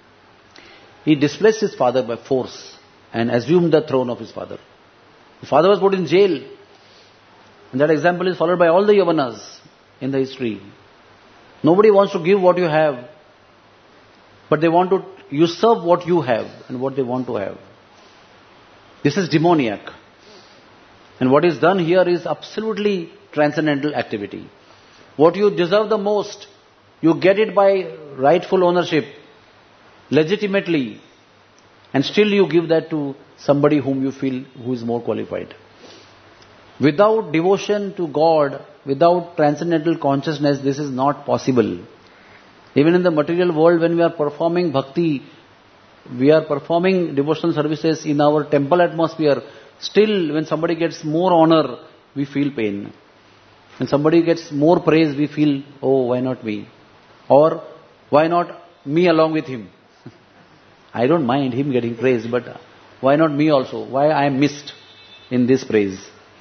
He displaced his father by force and assumed the throne of his father. His father was put in jail. And that example is followed by all the Yavanas in the history. Nobody wants to give what you have, but they want to usurp what you have and what they want to have. This is demoniac. And what is done here is absolutely transcendental activity. What you deserve the most, you get it by rightful ownership, legitimately, and still you give that to somebody whom you feel who is more qualified. Without devotion to God, without transcendental consciousness, this is not possible. Even in the material world, when we are performing bhakti, we are performing devotional services in our temple atmosphere, still when somebody gets more honor, we feel pain. When somebody gets more praise, we feel, oh, why not me? Or, why not me along with him? I don't mind him getting praise, but why not me also? Why I am missed in this praise?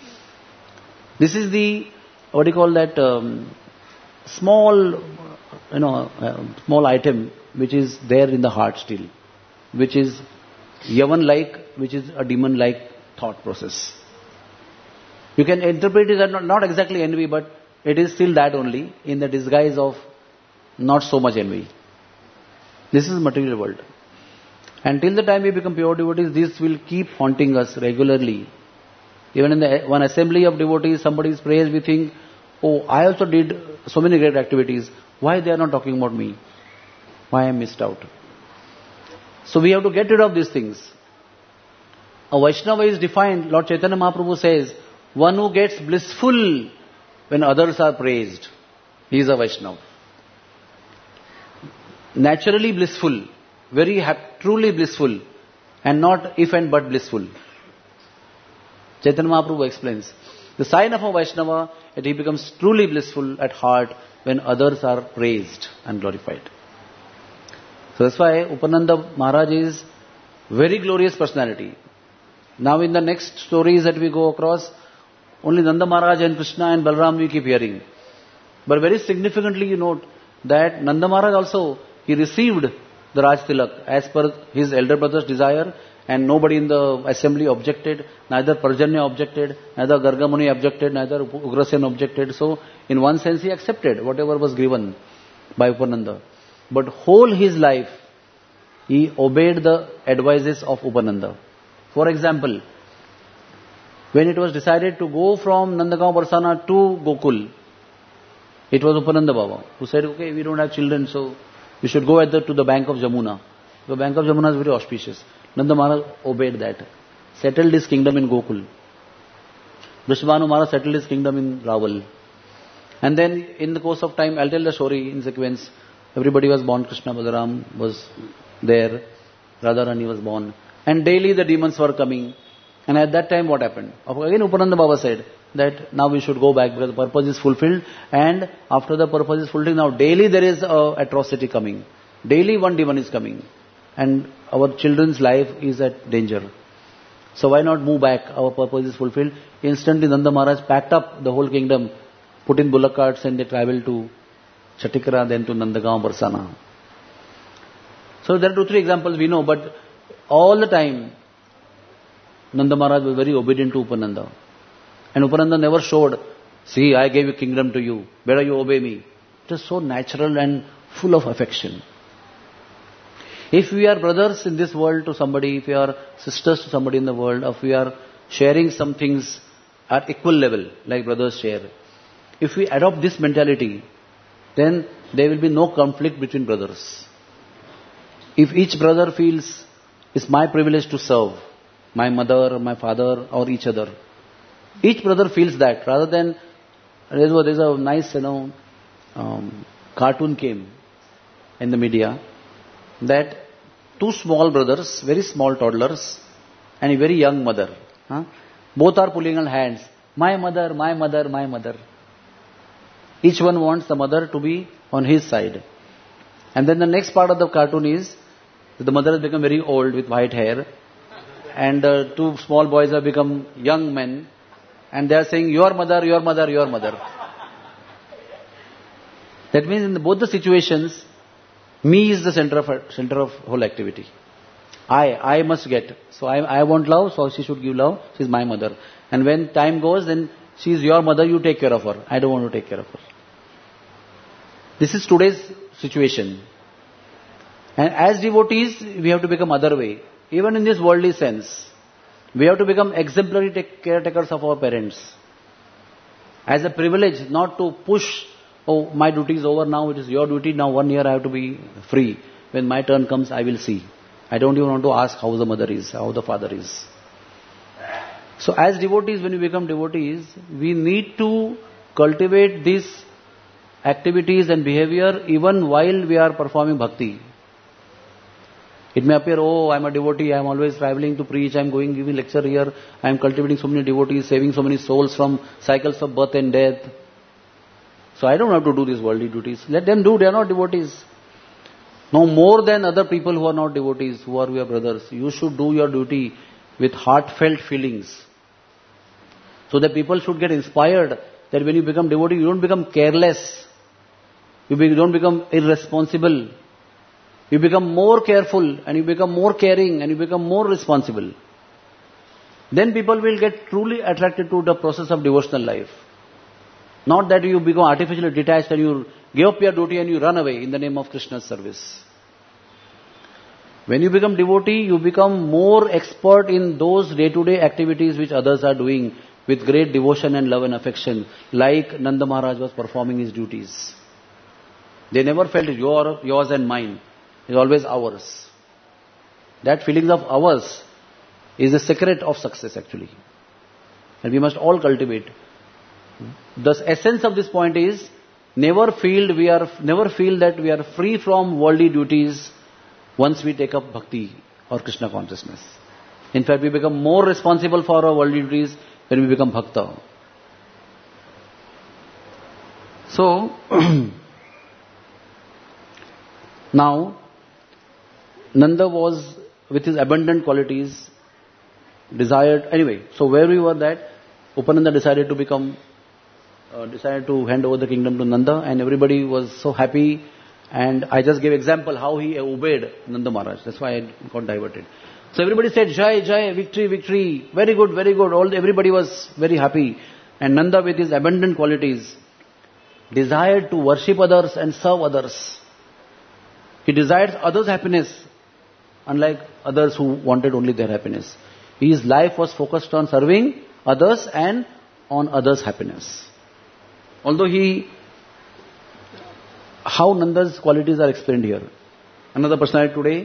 This is the, what do you call that, um, small, you know, uh, small item which is there in the heart still, which is Yavan-like, which is a demon-like thought process. You can interpret it as not, not exactly envy, but it is still that only in the disguise of not so much envy. This is the material world. Until the time we become pure devotees, this will keep haunting us regularly. Even in the one assembly of devotees, somebody is praised, we think, oh, I also did so many great activities. Why they are not talking about me? Why I am missed out? So we have to get rid of these things. A Vaishnava is defined, Lord Chaitanya Mahaprabhu says, one who gets blissful when others are praised. He is a Vaishnava. Naturally blissful, very happy, truly blissful, and not if and but blissful. Chaitanya Mahaprabhu explains, the sign of a Vaishnava that he becomes truly blissful at heart when others are praised and glorified. So that's why Upananda Maharaj is very glorious personality. Now in the next stories that we go across, only Nanda Maharaj and Krishna and Balaram we keep hearing. But very significantly you note that Nanda Maharaj also, he received the Raj Tilak as per his elder brother's desire, and nobody in the assembly objected, neither Parjanya objected, neither Gargamuni objected, neither Ugrasen objected. So in one sense he accepted whatever was given by Upananda. But whole his life he obeyed the advices of Upananda. For example, when it was decided to go from Nandagaon Barsana to Gokul, it was Upananda Baba who said, okay, we don't have children, so we should go at the, to the bank of Jamuna. The bank of Jamuna is very auspicious. Nanda Maharaj obeyed that. Settled his kingdom in Gokul. Vrishabhanu Maharaj settled his kingdom in Raval. And then in the course of time, I'll tell the story in sequence. Everybody was born. Krishna Balaram was there. Radharani was born. And daily the demons were coming. And at that time what happened? Again Upananda Baba said that now we should go back because the purpose is fulfilled. And after the purpose is fulfilled, now daily there is a atrocity coming. Daily one demon is coming. And our children's life is at danger. So why not move back? Our purpose is fulfilled. Instantly Nanda Maharaj packed up the whole kingdom, put in bullock carts, and they travelled to Chatikara, then to Nandagaon, Barsana. So there are two, three examples we know, but all the time Nanda Maharaj was very obedient to Upananda. And Upananda never showed, see, I gave a kingdom to you, better you obey me. It was so natural and full of affection. If we are brothers in this world to somebody, if we are sisters to somebody in the world, if we are sharing some things at equal level, like brothers share, if we adopt this mentality, then there will be no conflict between brothers. If each brother feels, it's my privilege to serve my mother, my father, or each other, each brother feels that, rather than, there's a, there's a nice, you know, um, cartoon came in the media, that two small brothers, very small toddlers, and a very young mother, huh? Both are pulling on hands. My mother, my mother, my mother. Each one wants the mother to be on his side. And then the next part of the cartoon is, that the mother has become very old with white hair, and uh, two small boys have become young men, and they are saying, your mother, your mother, your mother. That means in the, both the situations, me is the center of center of whole activity. I, I must get. So I, I want love, so she should give love. She is my mother. And when time goes, then she is your mother, you take care of her. I don't want to take care of her. This is today's situation. And as devotees, we have to become other way. Even in this worldly sense, we have to become exemplary take, caretakers of our parents. As a privilege, not to push, oh, my duty is over now, it is your duty, now one year I have to be free. When my turn comes, I will see. I don't even want to ask how the mother is, how the father is. So as devotees, when we become devotees, we need to cultivate these activities and behavior even while we are performing bhakti. It may appear, oh, I am a devotee, I am always travelling to preach, I am going giving lecture here, I am cultivating so many devotees, saving so many souls from cycles of birth and death. So I don't have to do these worldly duties. Let them do, they are not devotees. No more than other people who are not devotees, who are your brothers. You should do your duty with heartfelt feelings. So that people should get inspired that when you become devotee, you don't become careless. You don't become irresponsible. You become more careful and you become more caring and you become more responsible. Then people will get truly attracted to the process of devotional life. Not that you become artificially detached and you give up your duty and you run away in the name of Krishna's service. When you become devotee, you become more expert in those day-to-day activities which others are doing with great devotion and love and affection, like Nanda Maharaj was performing his duties. They never felt it, your, yours and mine. It's always ours. That feelings of ours is the secret of success actually. And we must all cultivate. The essence of this point is, never feel we are never feel that we are free from worldly duties once we take up bhakti or Krishna consciousness. In fact, we become more responsible for our worldly duties when we become bhakta. So, now, Nanda was, with his abundant qualities, desired, anyway, so where we were that, Upananda decided to become, uh, decided to hand over the kingdom to Nanda, and everybody was so happy, and I just gave example how he obeyed Nanda Maharaj. That's why I got diverted. So everybody said, Jai, Jai, victory, victory, very good, very good. All everybody was very happy. And Nanda, with his abundant qualities, desired to worship others and serve others. He desired others' happiness, unlike others who wanted only their happiness. His life was focused on serving others and on others' happiness. Although he, how Nanda's qualities are explained here. Another personality today,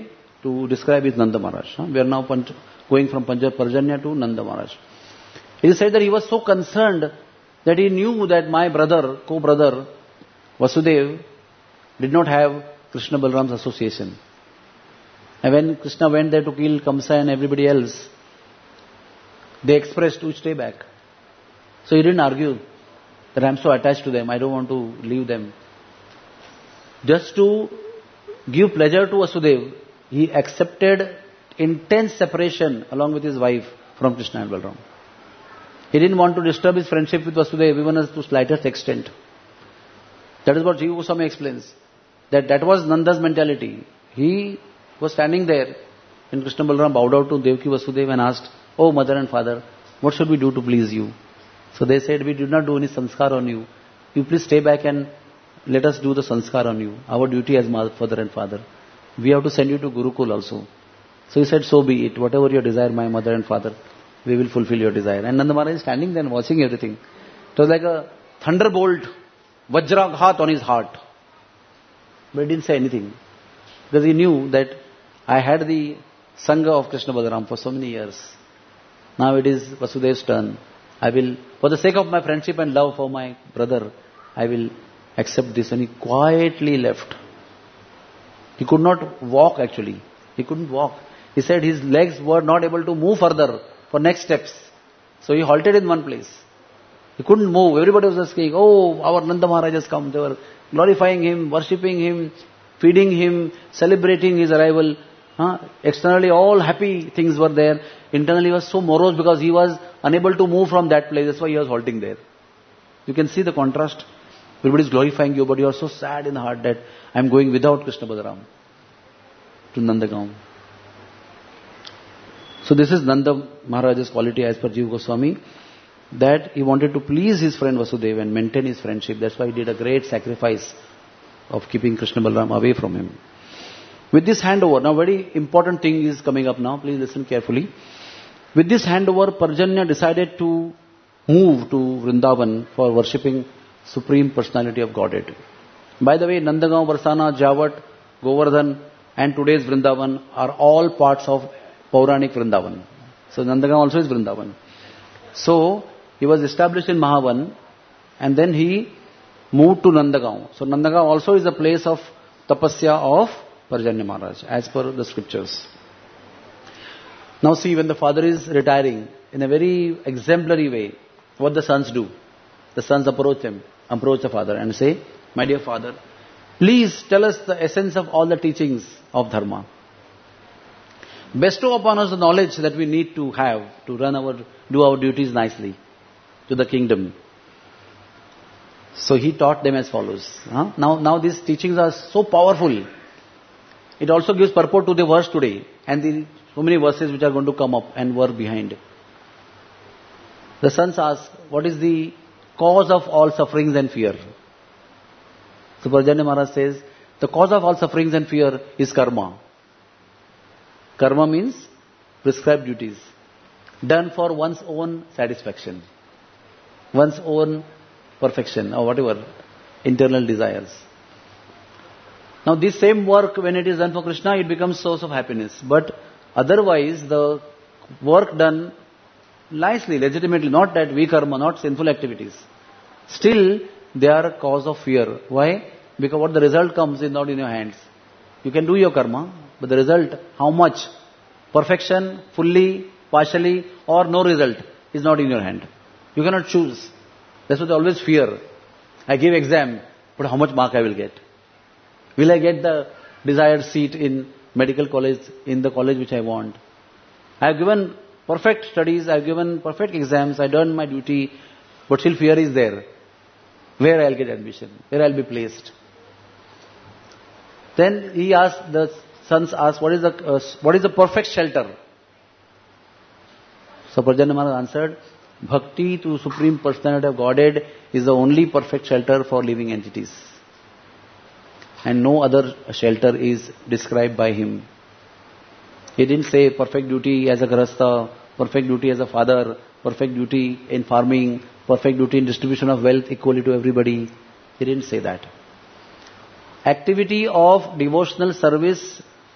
to describe is Nanda Maharaj. Huh? We are now Panch- going from Panch- Parjanya to Nanda Maharaj. It is said that he was so concerned that he knew that my brother, co-brother, Vasudev, did not have Krishna Balram's association. And when Krishna went there to kill Kamsa and everybody else, they expressed to stay back. So he didn't argue that I am so attached to them, I don't want to leave them. Just to give pleasure to Vasudev, he accepted intense separation along with his wife from Krishna and Balram. He didn't want to disturb his friendship with Vasudev even as to slightest extent. That is what Jiva Goswami explains. That that was Nanda's mentality. He was standing there and Krishna Balram bowed out to Devaki Vasudev and asked, "Oh mother and father, what should we do to please you?" So they said, "We did not do any sanskar on you. You please stay back and let us do the sanskar on you. Our duty as mother and father. We have to send you to Gurukul also." So he said, "So be it. Whatever your desire, my mother and father, we will fulfill your desire." And Nanda Maharaj is standing there and watching everything. It was like a thunderbolt, Vajraghat on his heart. But he didn't say anything. Because he knew that I had the Sangha of Krishna Balaram for so many years. Now it is Vasudev's turn. I will, for the sake of my friendship and love for my brother, I will accept this. And he quietly left. He could not walk actually. He couldn't walk. He said his legs were not able to move further for next steps. So he halted in one place. He couldn't move. Everybody was asking, "Oh, our Nanda Maharaj has come." They were glorifying him, worshipping him, feeding him, celebrating his arrival. Huh? Externally all happy things were there. Internally he was so morose because he was unable to move from that place. That's why he was halting there. You can see the contrast. Everybody is glorifying you, but you are so sad in the heart that I am going without Krishna Balaram to Nandagaon. So this is Nanda Maharaj's quality as per Jiva Goswami, that he wanted to please his friend Vasudeva and maintain his friendship. That's why he did a great sacrifice of keeping Krishna Balaram away from him. With this handover, now very important thing is coming up now, please listen carefully. With this handover, Parjanya decided to move to Vrindavan for worshipping Supreme Personality of Godhead. By the way, Nandagaon, Varsana, Javat, Govardhan and today's Vrindavan are all parts of Pauranik Vrindavan. So Nandagaon also is Vrindavan. So he was established in Mahavan and then he moved to Nandagaon. So Nandagaon also is a place of tapasya of Parjanya Maharaj as per the scriptures. Now see, when the father is retiring, in a very exemplary way, what the sons do? The sons approach him, approach the father and say, "My dear father, please tell us the essence of all the teachings of Dharma. Bestow upon us the knowledge that we need to have to run our, do our duties nicely to the kingdom." So he taught them as follows. Huh? Now, now these teachings are so powerful. It also gives purport to the verse today and the so many verses which are going to come up and were behind. The sons ask, what is the cause of all sufferings and fear? So Parjanya Maharaj says, the cause of all sufferings and fear is karma. Karma means prescribed duties, done for one's own satisfaction, one's own perfection or whatever, internal desires. Now this same work, when it is done for Krishna, it becomes source of happiness. But otherwise, the work done nicely, legitimately, not that weak karma, not sinful activities, still they are a cause of fear. Why? Because what the result comes is not in your hands. You can do your karma, but the result, how much? Perfection, fully, partially, or no result is not in your hand. You cannot choose. That's what they always fear. I give exam, but how much mark I will get? Will I get the desired seat in medical college, in the college which I want? I have given perfect studies, I have given perfect exams, I done my duty, but still fear is there. Where I will get admission? Where I will be placed? Then he asked, the sons asked, what is the uh, what is the perfect shelter? So Parjanya Maharaj answered, Bhakti to Supreme Personality of Godhead is the only perfect shelter for living entities. And no other shelter is described by him. He didn't say perfect duty as a grahastha, perfect duty as a father, perfect duty in farming, perfect duty in distribution of wealth equally to everybody. He didn't say that. Activity of devotional service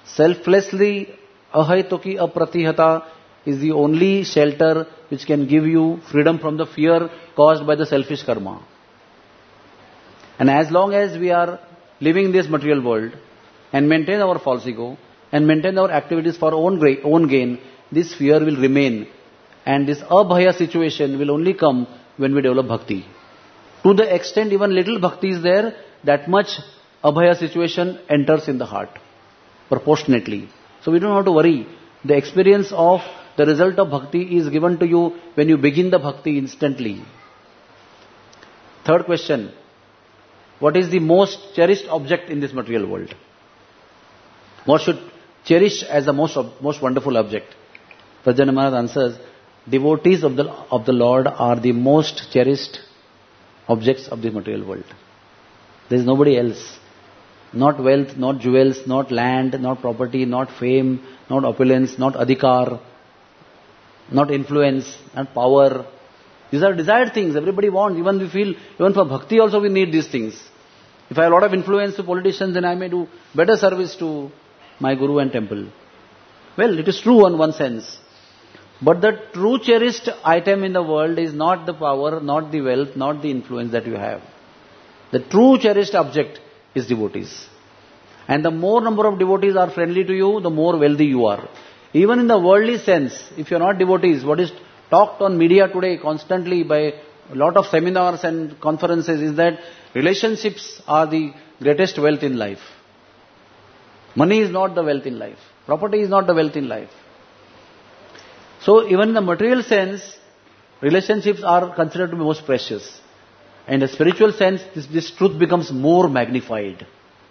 Selflessly, ahaitoki apratihata is the only shelter which can give you freedom from the fear caused by the selfish karma. And as long as we are living in this material world and maintain our false ego and maintain our activities for own, gra- own gain, this fear will remain. And this abhaya situation will only come when we develop bhakti. To the extent even little bhakti is there, that much abhaya situation enters in the heart, proportionately. So we don't have to worry. The experience of the result of bhakti is given to you when you begin the bhakti instantly. Third question. What is the most cherished object in this material world? What should cherish as the most most wonderful object? Pradyumna Maharaj answers, devotees of the, of the Lord are the most cherished objects of the material world. There is nobody else. Not wealth, not jewels, not land, not property, not fame, not opulence, not adhikar, not influence, not power. These are desired things. Everybody wants. Even we feel, even for bhakti also we need these things. If I have a lot of influence to politicians, then I may do better service to my guru and temple. Well, it is true in one sense. But the true cherished item in the world is not the power, not the wealth, not the influence that you have. The true cherished object is devotees. And the more number of devotees are friendly to you, the more wealthy you are. Even in the worldly sense, if you are not devotees, what is talked on media today constantly by a lot of seminars and conferences is that relationships are the greatest wealth in life. Money is not the wealth in life. Property is not the wealth in life. So even in the material sense, relationships are considered to be most precious. And in a spiritual sense, this, this truth becomes more magnified.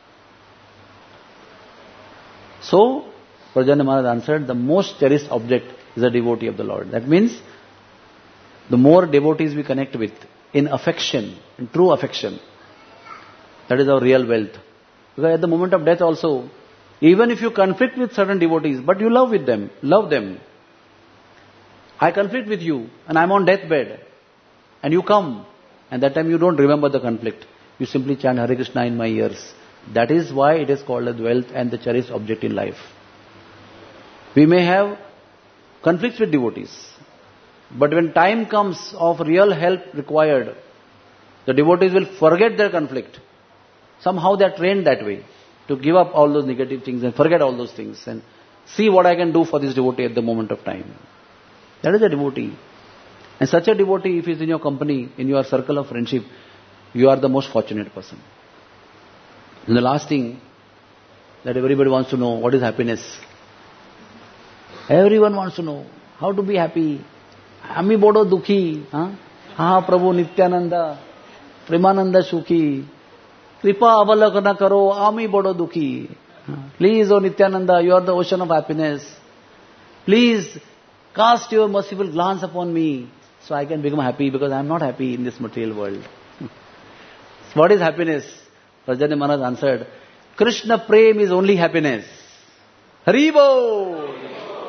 So, Pradyumna Maharaj answered, the most cherished object is a devotee of the Lord. That means, the more devotees we connect with, in affection, in true affection, that is our real wealth. Because at the moment of death also, even if you conflict with certain devotees, but you love with them, love them. I conflict with you, and I am on deathbed, and you come, and that time you don't remember the conflict. You simply chant Hare Krishna in my ears. That is why it is called as wealth and the cherished object in life. We may have conflicts with devotees, but when time comes of real help required, the devotees will forget their conflict. Somehow they are trained that way, to give up all those negative things and forget all those things and see what I can do for this devotee at the moment of time. That is a devotee. And such a devotee, if he is in your company, in your circle of friendship, you are the most fortunate person. And the last thing that everybody wants to know, what is happiness? Everyone wants to know how to be happy. Ami bodo dukhi. Ha Prabhu Nityananda, Premananda Sukhi. Kripa avalakana karo, ami bodo dukhi. Please, O Nityananda, you are the ocean of happiness. Please, cast your merciful glance upon me so I can become happy, because I am not happy in this material world. So what is happiness? Pradyumna Maharaj answered, Krishna Prem is only happiness. Haribo!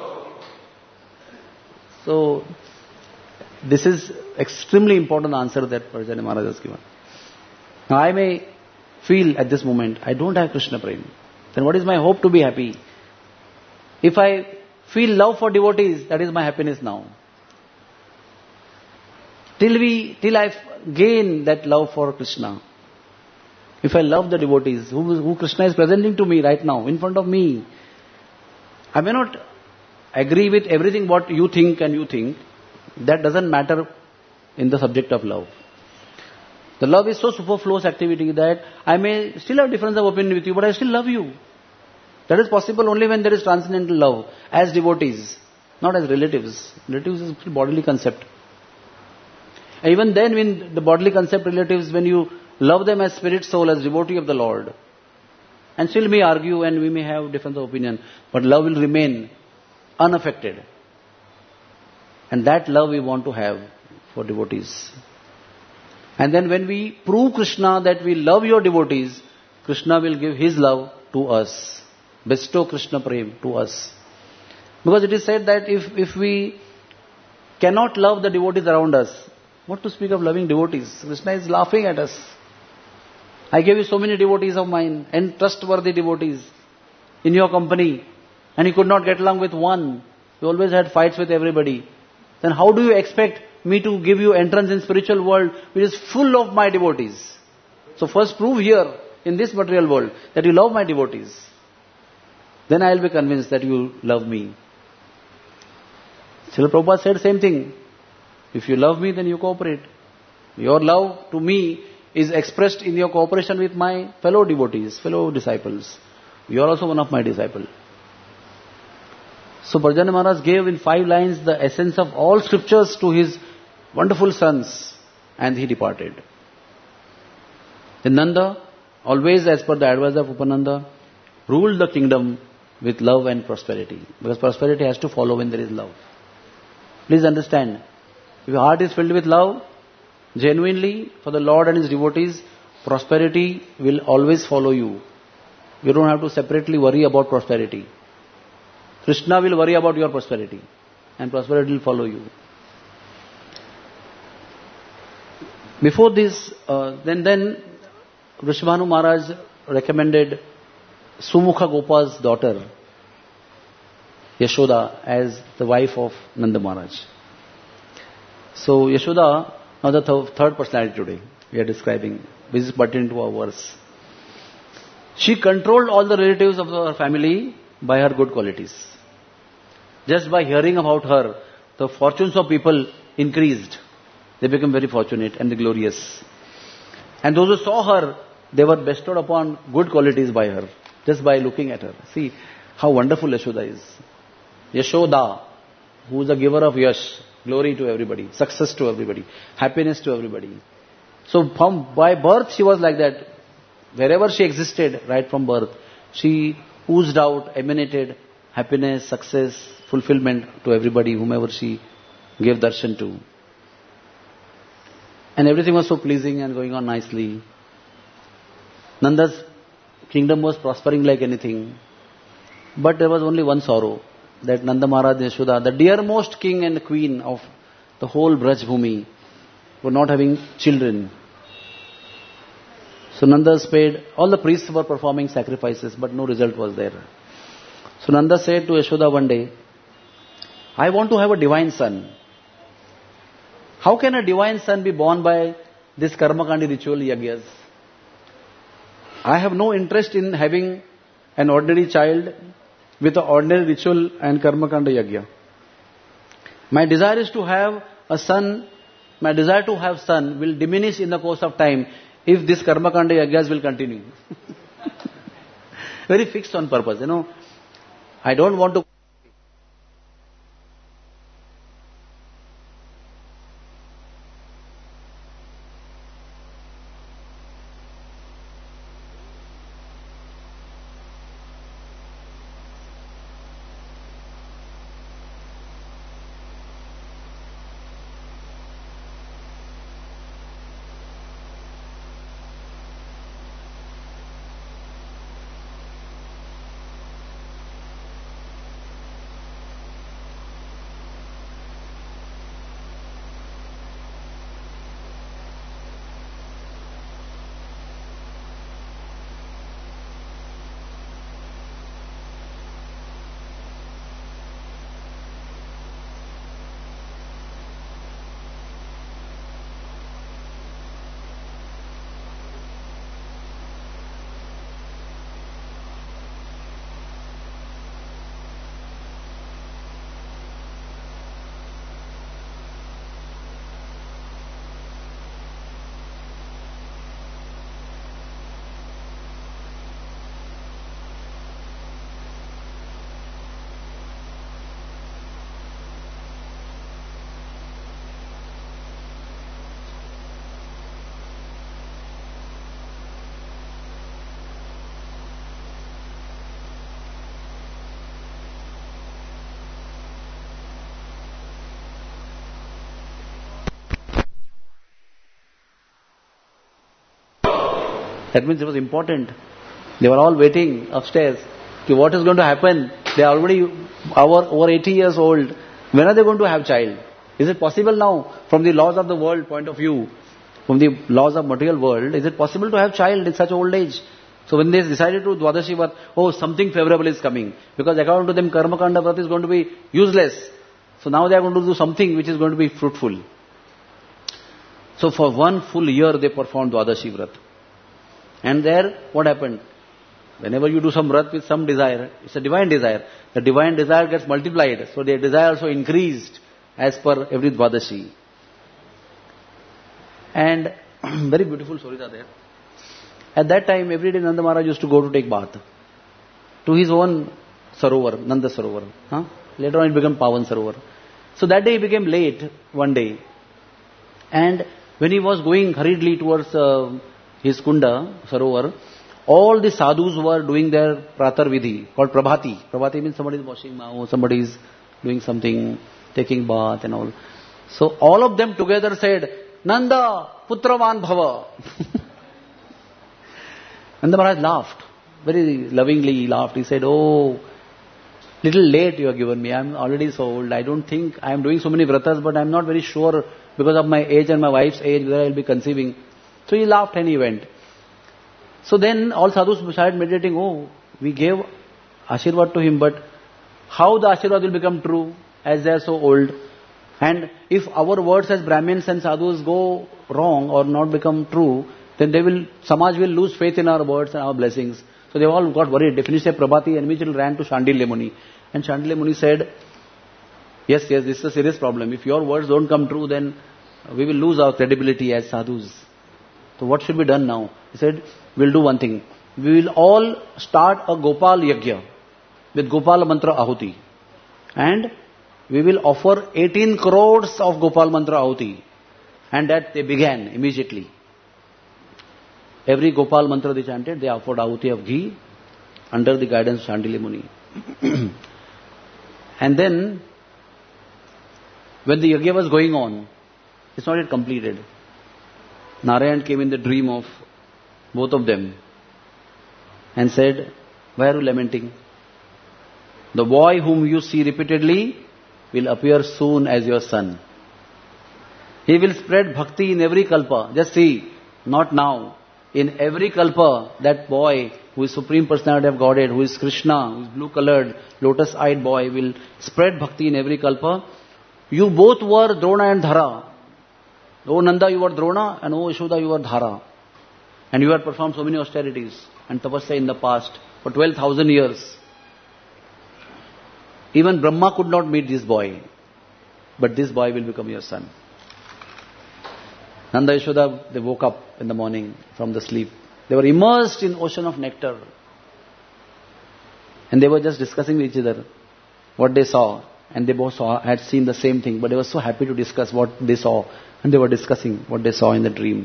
So, this is extremely important answer that Pradyumna Maharaj has given. Now I may feel at this moment, I don't have Krishna Prem. Then what is my hope to be happy? If I feel love for devotees, that is my happiness now. Till we, till I gain that love for Krishna. If I love the devotees, who, who Krishna is presenting to me right now, in front of me, I may not agree with everything what you think and you think. That doesn't matter in the subject of love. The love is so superfluous activity that I may still have difference of opinion with you, but I still love you. That is possible only when there is transcendental love, as devotees, not as relatives. Relatives is a bodily concept. Even then, when the bodily concept relatives, when you love them as spirit soul, as devotee of the Lord, and still may argue and we may have difference of opinion, but love will remain unaffected. And that love we want to have for devotees. And then when we prove Krishna that we love your devotees, Krishna will give his love to us. Bestow Krishna Prem to us. Because it is said that if, if we cannot love the devotees around us, what to speak of loving devotees? Krishna is laughing at us. I gave you so many devotees of mine, and trustworthy devotees. in your company and you could not get along with one, you always had fights with everybody, then how do you expect me to give you entrance in spiritual world which is full of my devotees? So first prove here in this material world that you love my devotees. Then I will be convinced that you love me. Srila Prabhupada said same thing. If you love me, then you cooperate. Your love to me is expressed in your cooperation with my fellow devotees, fellow disciples. You are also one of my disciples. So Parjanya Maharaj gave in five lines the essence of all scriptures to his wonderful sons, and he departed. Then Nanda, always as per the advice of Upananda, ruled the kingdom with love and prosperity. Because prosperity has to follow when there is love. Please understand, if your heart is filled with love, genuinely for the Lord and His devotees, prosperity will always follow you. You don't have to separately worry about prosperity. Krishna will worry about your prosperity, and prosperity will follow you. Before this, uh, then then Vrishabhanu Maharaj recommended Sumukha Gopa's daughter, Yashoda, as the wife of Nanda Maharaj. So Yashoda, now the th- third personality today we are describing, which is pertinent to our verse. She controlled all the relatives of her family by her good qualities. Just by hearing about her, the fortunes of people increased. They became very fortunate and glorious. And those who saw her, they were bestowed upon good qualities by her, just by looking at her. See how wonderful Yashoda is. Yashoda, who is the giver of yash, glory to everybody, success to everybody, happiness to everybody. So from by birth she was like that. Wherever she existed, right from birth, she oozed out, emanated happiness, success, fulfillment to everybody, whomever she gave darshan to. And everything was so pleasing and going on nicely. Nanda's kingdom was prospering like anything. But there was only one sorrow, that Nanda Maharaj and Yashoda, the dearmost king and queen of the whole Braj Bhumi, were not having children. So Nanda paid, all the priests were performing sacrifices, but no result was there. So Nanda said to Yashoda one day, I want to have a divine son. How can a divine son be born by this karmakandi ritual yagyas? I have no interest in having an ordinary child with an ordinary ritual and karmakanda yagya. My desire is to have a son, my desire to have son will diminish in the course of time if this karmakanda yagyas will continue. Very fixed on purpose, you know. I don't want to... That means it was important. They were all waiting upstairs. Okay, what is going to happen? They are already over, over eighty years old. When are they going to have child? Is it possible now, from the laws of the world point of view, from the laws of material world, is it possible to have child in such old age? So when they decided to Dwadashi Vrat, oh, something favorable is coming. Because according to them, Karma Kanda Vrat is going to be useless. So now they are going to do something which is going to be fruitful. So for one full year they performed Dwadashi Vrat. And there, what happened? Whenever you do some Vrat with some desire, it's a divine desire. The divine desire gets multiplied. So their desire also increased as per every Dwadashi. And very beautiful stories are there. At that time, every day Nanda Maharaj used to go to take bath. To his own Sarovar, Nanda Sarovar. Huh? Later on it became Pavan Sarovar. So that day he became late one day. And when he was going hurriedly towards uh, his Kunda, Sarovar, all the sadhus were doing their Pratar Vidhi, called Prabhati. Prabhati means somebody is washing mouth, somebody is doing something, taking bath and all. So all of them together said, Nanda, Putravan Bhava. Nanda Maharaj laughed. Very lovingly he laughed. He said, oh, little late you have given me. I am already so old. I don't think I am doing so many vratas, but I am not very sure because of my age and my wife's age whether I will be conceiving. So he laughed and he went. So then all sadhus started meditating, oh, we gave Ashirvad to him, but how the Ashirvad will become true as they are so old? And if our words as Brahmins and sadhus go wrong or not become true, then they will, Samaj will lose faith in our words and our blessings. So they all got worried. They finished their Prabhati and immediately ran to Shandilya Muni. And Shandilya Muni said, yes, yes, this is a serious problem. If your words don't come true, then we will lose our credibility as sadhus. So what should be done now? He said, we'll do one thing. We will all start a Gopal Yajna with Gopal Mantra Ahuti. And we will offer eighteen crores of Gopal Mantra Ahuti. And that they began immediately. Every Gopal Mantra they chanted, they offered Ahuti of ghee under the guidance of Shandilya Muni. And then, when the Yajna was going on, it's not yet completed. Narayan came in the dream of both of them and said, why are you lamenting? The boy whom you see repeatedly will appear soon as your son. He will spread bhakti in every kalpa. Just see, not now. In every kalpa, that boy who is Supreme Personality of Godhead, who is Krishna, who is blue-colored, lotus-eyed boy, will spread bhakti in every kalpa. You both were Drona and Dhara. Oh Nanda, you were Drona, and oh Yashoda, you were Dhara. And you had performed so many austerities and tapasya in the past for twelve thousand years. Even Brahma could not meet this boy. But this boy will become your son. Nanda Yashoda, they woke up in the morning from the sleep. They were immersed in ocean of nectar. And they were just discussing with each other what they saw. And they both saw, had seen the same thing. But they were so happy to discuss what they saw. And they were discussing what they saw in the dream.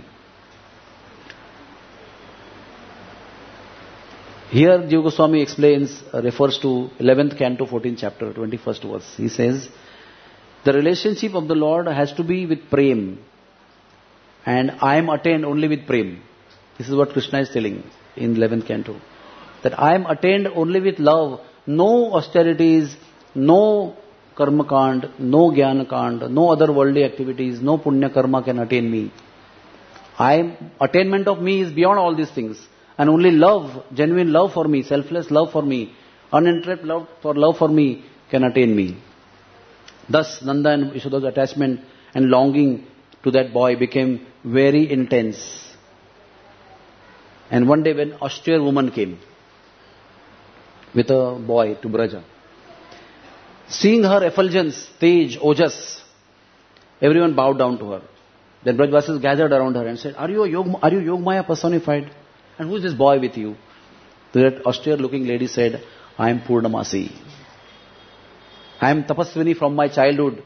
Here Jiva Goswami explains, uh, refers to eleventh canto, fourteenth chapter, twenty-first verse. He says, the relationship of the Lord has to be with prem. And I am attained only with prem. This is what Krishna is telling in eleventh canto. That I am attained only with love. No austerities, no karma kand, no jnana kand, no other worldly activities, no punya karma can attain me. I am, attainment of me is beyond all these things. And only love, genuine love for me, selfless love for me, uninterrupted love for love for me can attain me. Thus, Nanda and Yashoda's attachment and longing to that boy became very intense. And one day when austere woman came with a boy to Braja, seeing her effulgence, tej, ojas, everyone bowed down to her. Then Brajvasis gathered around her and said, Are you a Yog, are you Yogmaya personified? And who is this boy with you? So that austere looking lady said, I am Purnamasi. I am Tapaswini from my childhood.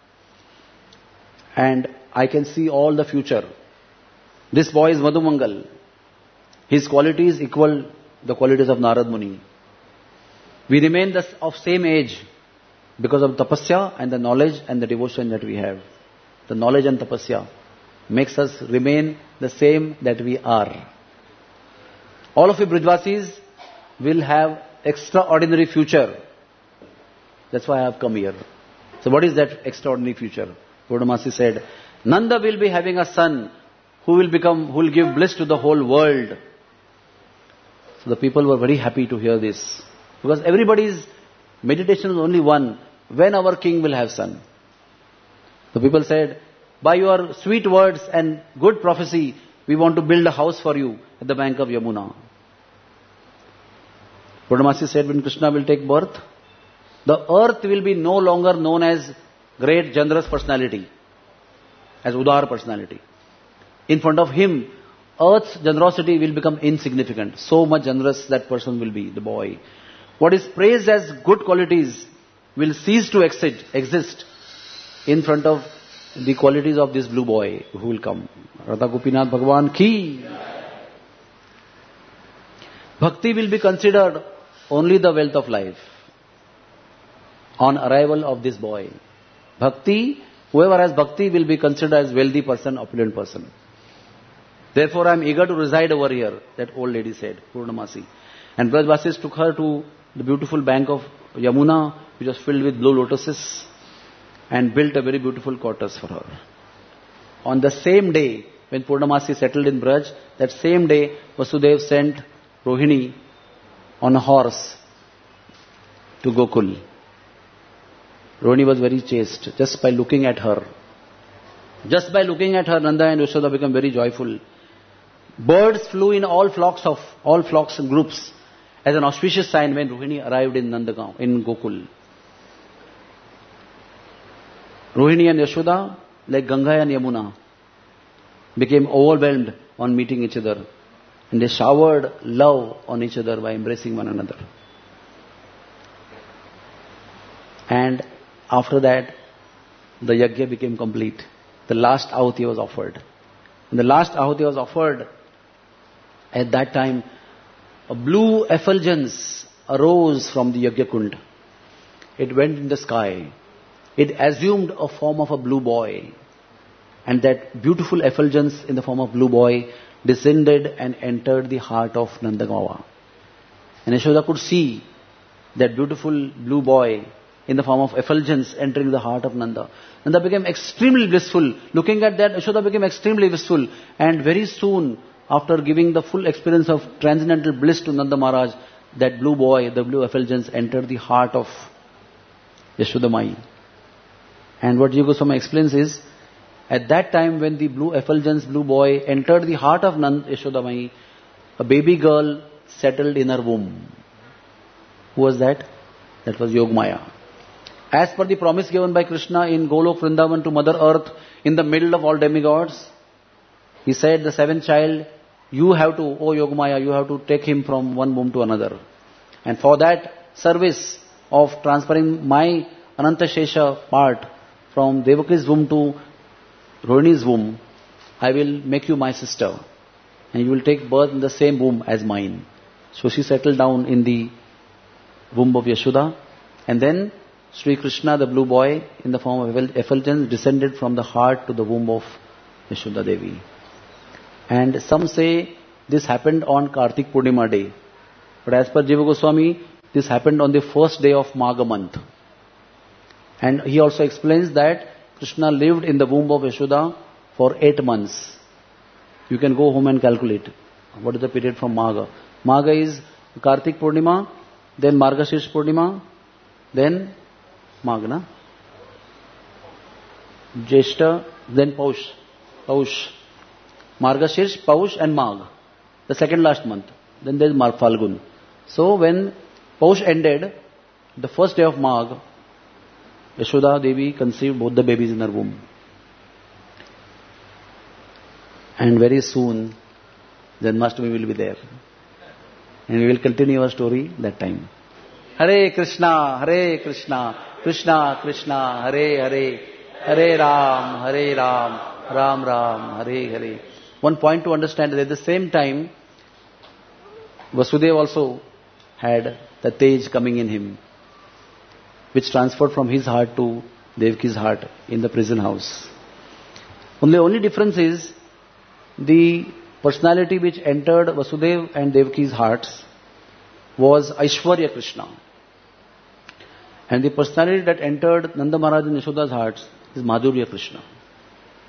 And I can see all the future. This boy is Madhumangal. His qualities equal the qualities of Narad Muni. We remain the, of same age because of tapasya and the knowledge and the devotion that we have. The knowledge and tapasya makes us remain the same that we are. All of you Brijvasis will have extraordinary future. That's why I have come here. So what is that extraordinary future? Purnamasi said, Nanda will be having a son who will become, who will give bliss to the whole world. So the people were very happy to hear this. Because everybody's meditation is only one, when our king will have son. The people said, by your sweet words and good prophecy, we want to build a house for you at the bank of Yamuna. Purnamasi said, when Krishna will take birth, the earth will be no longer known as great generous personality, as Udar personality. In front of him, earth's generosity will become insignificant. So much generous that person will be, the boy. What is praised as good qualities will cease to exist, exist in front of the qualities of this blue boy who will come. Radha Gopinath Bhagwan ki. Bhakti will be considered only the wealth of life on arrival of this boy. Bhakti, whoever has bhakti will be considered as wealthy person, opulent person. Therefore I am eager to reside over here, that old lady said, Purnamasi. And Brajvasis took her to the beautiful bank of Yamuna, which was filled with blue lotuses, and built a very beautiful quarters for her. On the same day, when Purnamasi settled in Braj, that same day Vasudev sent Rohini on a horse to Gokul. Rohini was very chaste. Just by looking at her, just by looking at her, Nanda and Yashoda became very joyful. Birds flew in all flocks of all flocks and groups as an auspicious sign when Rohini arrived in Nandagaon, in Gokul. Rohini and Yashoda, like Ganga and Yamuna, became overwhelmed on meeting each other, and they showered love on each other by embracing one another. And after that, the yajna became complete. The last ahuti was offered. When the last ahuti was offered, at that time, a blue effulgence arose from the yajna kund. It went in the sky. It assumed a form of a blue boy. And that beautiful effulgence in the form of blue boy descended and entered the heart of Nandagaon. And Yashoda could see that beautiful blue boy in the form of effulgence entering the heart of Nanda. Nanda became extremely blissful. Looking at that, Yashoda became extremely blissful. And very soon, after giving the full experience of transcendental bliss to Nanda Maharaj, that blue boy, the blue effulgence, entered the heart of Yashoda Mai. And what Jiva Goswami explains is, at that time when the blue effulgence, blue boy, entered the heart of Nand Yashoda Mai, a baby girl settled in her womb. Who was that? That was Yogamaya. As per the promise given by Krishna in Golok Vrindavan to Mother Earth, in the middle of all demigods, he said, the seventh child, you have to, O Yogamaya, you have to take him from one womb to another. And for that service of transferring my Ananta Shesha part from Devaki's womb to Rohini's womb, I will make you my sister. And you will take birth in the same womb as mine. So she settled down in the womb of Yashoda. And then Sri Krishna, the blue boy, in the form of effulgence, descended from the heart to the womb of Yashoda Devi. And some say this happened on Kartik Purnima day. But as per Jiva Goswami, this happened on the first day of Magha month. And he also explains that Krishna lived in the womb of Yashoda for eight months. You can go home and calculate what is the period from Magha. Magha is Kartik Purnima, then Margashirs Purnima, then Magha, na? Jeshta, then Paush. Paush. Margashirs, Paush and Magha. The second last month. Then there is Marg Falgun. So when Paush ended, the first day of Magha, Yashoda Devi conceived both the babies in her womb. And very soon, Janmashtami will be there. And we will continue our story that time. Hare Krishna, Hare Krishna, Krishna Krishna, Hare Hare, Hare Ram, Hare Ram, Ram Ram, Hare Hare. One point to understand is at the same time, Vasudeva also had the Tej coming in him, which transferred from his heart to Devaki's heart in the prison house. Only only difference is the personality which entered Vasudeva and Devaki's hearts was Aishwarya Krishna. And the personality that entered Nanda Maharaj and Yashoda's hearts is Madhurya Krishna.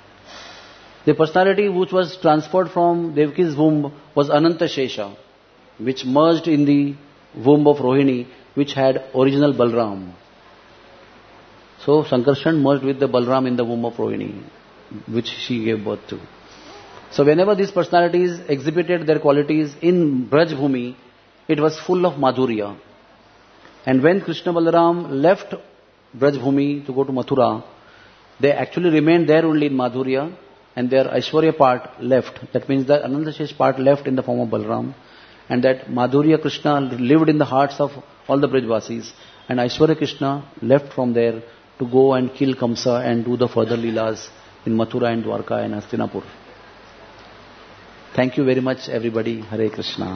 The personality which was transferred from Devaki's womb was Ananta Shesha. which merged in the womb of Rohini, which had original Balram. So Sankarshan merged with the Balram in the womb of Rohini, which she gave birth to. So whenever these personalities exhibited their qualities in Braj Bhumi, it was full of Madhurya. And when Krishna Balaram left Braj Bhumi to go to Mathura, they actually remained there only in Madhurya, and their Aishwarya part left. That means the Anandashesh part left in the form of Balaram, and that Madhurya Krishna lived in the hearts of all the Brajvasis, and Aishwarya Krishna left from there to go and kill Kamsa and do the further Leelas in Mathura and Dwarka and Hastinapur. Thank you very much, everybody. Hare Krishna.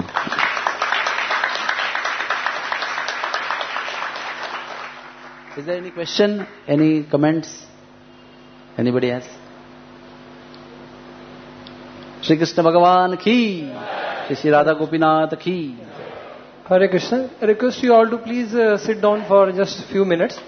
Is there any question? Any comments? Anybody else? Shri Krishna Bhagavan ki, Shri Radha Gopinath ki. Hare Krishna. I request you all to please uh, sit down for just a few minutes.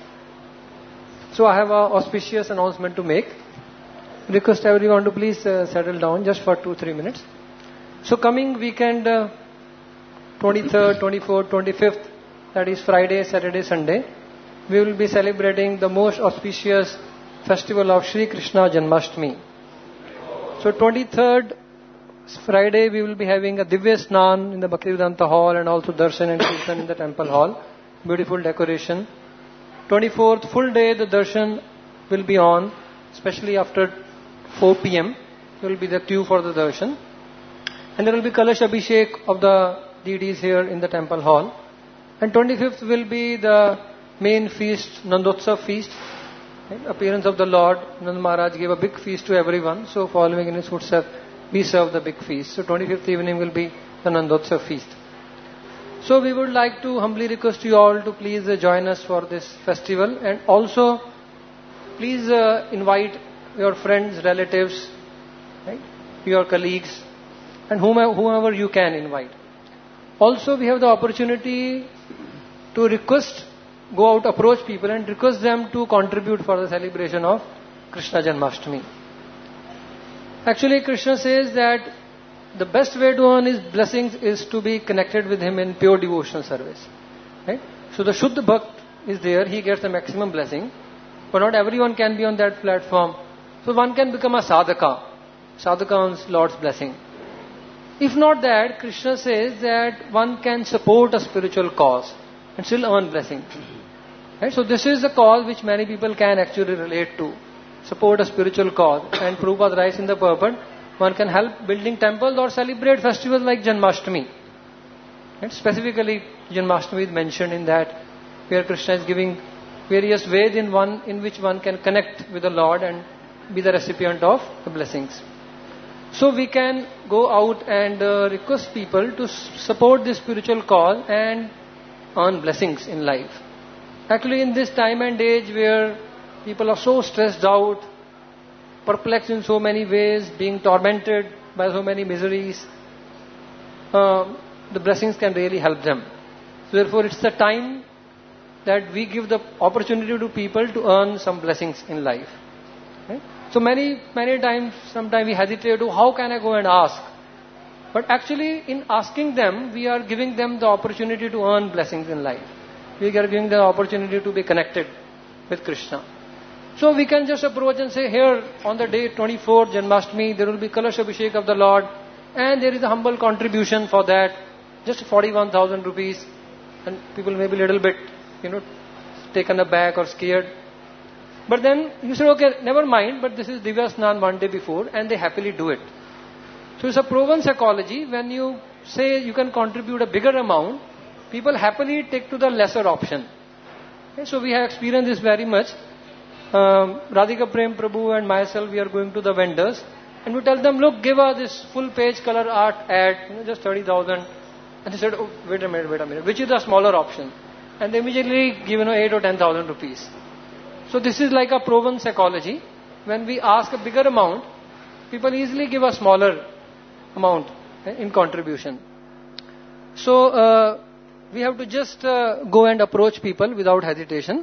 So I have an auspicious announcement to make. Request everyone to please uh, settle down just for two, three minutes. So coming weekend, uh, twenty-third, twenty-fourth, twenty-fifth, that is Friday, Saturday, Sunday, we will be celebrating the most auspicious festival of Shri Krishna Janmashtami. So twenty-third, Friday, we will be having a Divya Snan in the Bhaktivedanta Hall and also Darshan and Kirtan in the Temple Hall. Beautiful decoration. twenty-fourth, full day, the Darshan will be on, especially after four p.m. There will be the queue for the Darshan. And there will be Kalash Abhishek of the deities here in the Temple Hall. And twenty-fifth will be the main feast, Nandotsav feast. Right? Appearance of the Lord. Nand Maharaj gave a big feast to everyone. So following in his footsteps, we serve the big feast. So twenty-fifth evening will be the Nandotsav feast. So we would like to humbly request you all to please uh, join us for this festival. And also, please uh, invite your friends, relatives, right? Your colleagues, and whomever, whomever you can invite. Also, we have the opportunity to request, go out, approach people and request them to contribute for the celebration of Krishna Janmashtami. Actually, Krishna says that the best way to earn his blessings is to be connected with him in pure devotional service. Right? So the Shuddha Bhakt is there, he gets the maximum blessing, but not everyone can be on that platform. So one can become a sadhaka. Sadhaka earns Lord's blessing. If not that, Krishna says that one can support a spiritual cause and still earn blessing. Right? So this is the cause which many people can actually relate to. Support a spiritual cause. And Prabhupada writes in the purport, one can help building temples or celebrate festivals like Janmashtami. And specifically, Janmashtami is mentioned in that, where Krishna is giving various ways in one in which one can connect with the Lord and be the recipient of the blessings. So we can go out and uh, request people to s- support this spiritual cause and earn blessings in life. Actually, in this time and age where people are so stressed out, perplexed in so many ways, being tormented by so many miseries, uh, the blessings can really help them. So therefore, it's the time that we give the opportunity to people to earn some blessings in life. Right? So many, many times, sometimes we hesitate to how can I go and ask? But actually, in asking them, we are giving them the opportunity to earn blessings in life. We are giving them the opportunity to be connected with Krishna. So we can just approach and say, here on the day twenty-fourth Janmashtami, there will be Kalash Abhishek of the Lord, and there is a humble contribution for that, just forty-one thousand rupees, and people may be a little bit, you know, taken aback or scared. But then you say, okay, never mind, but this is Divya Snan one day before, and they happily do it. So it's a proven psychology. When you say you can contribute a bigger amount, people happily take to the lesser option. Okay, so we have experienced this very much. Um, Radhika Prem Prabhu and myself, we are going to the vendors, and we tell them, look, give us this full page color art ad, you know, just thirty thousand. And they said, oh, wait a minute, wait a minute, which is the smaller option? And they immediately give, you know, eight or ten thousand rupees. So this is like a proven psychology. When we ask a bigger amount, people easily give a smaller amount in contribution. So uh, we have to just uh, go and approach people without hesitation.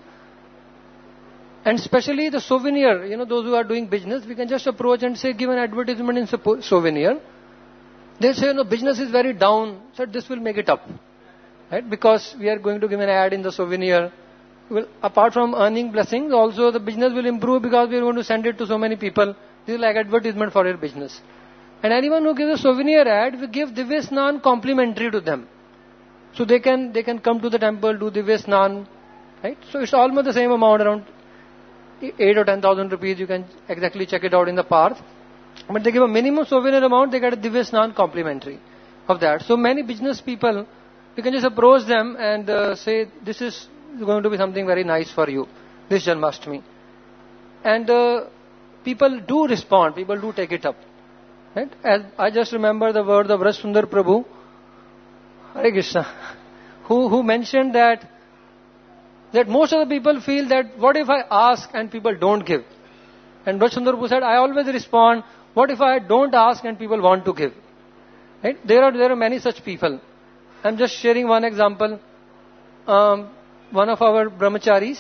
And especially the souvenir, you know, those who are doing business, we can just approach and say, give an advertisement in souvenir. They say, no, business is very down. So this will make it up. Right? Because we are going to give an ad in the souvenir. Well, apart from earning blessings, also the business will improve because we are going to send it to so many people. This is like advertisement for your business. And anyone who gives a souvenir ad, we give Divya Snan complimentary to them. So they can they can come to the temple, do Divya Snan. Right? So it's almost the same amount, around eight or ten thousand rupees. You can exactly check it out in the path. But they give a minimum souvenir amount, they get a Divya Snan complimentary of that. So many business people, you can just approach them and uh, say, this is going to be something very nice for you, this Janmashtami. And uh, people do respond, people do take it up. Right? As I just remember the words of Raj Sundar Prabhu, Hare Krishna, who, who mentioned that, that most of the people feel that, what if I ask and people don't give? And Raj Sundar Prabhu said, I always respond, what if I don't ask and people want to give? Right? There are there are many such people. I'm just sharing one example. Um, one of our brahmacharis,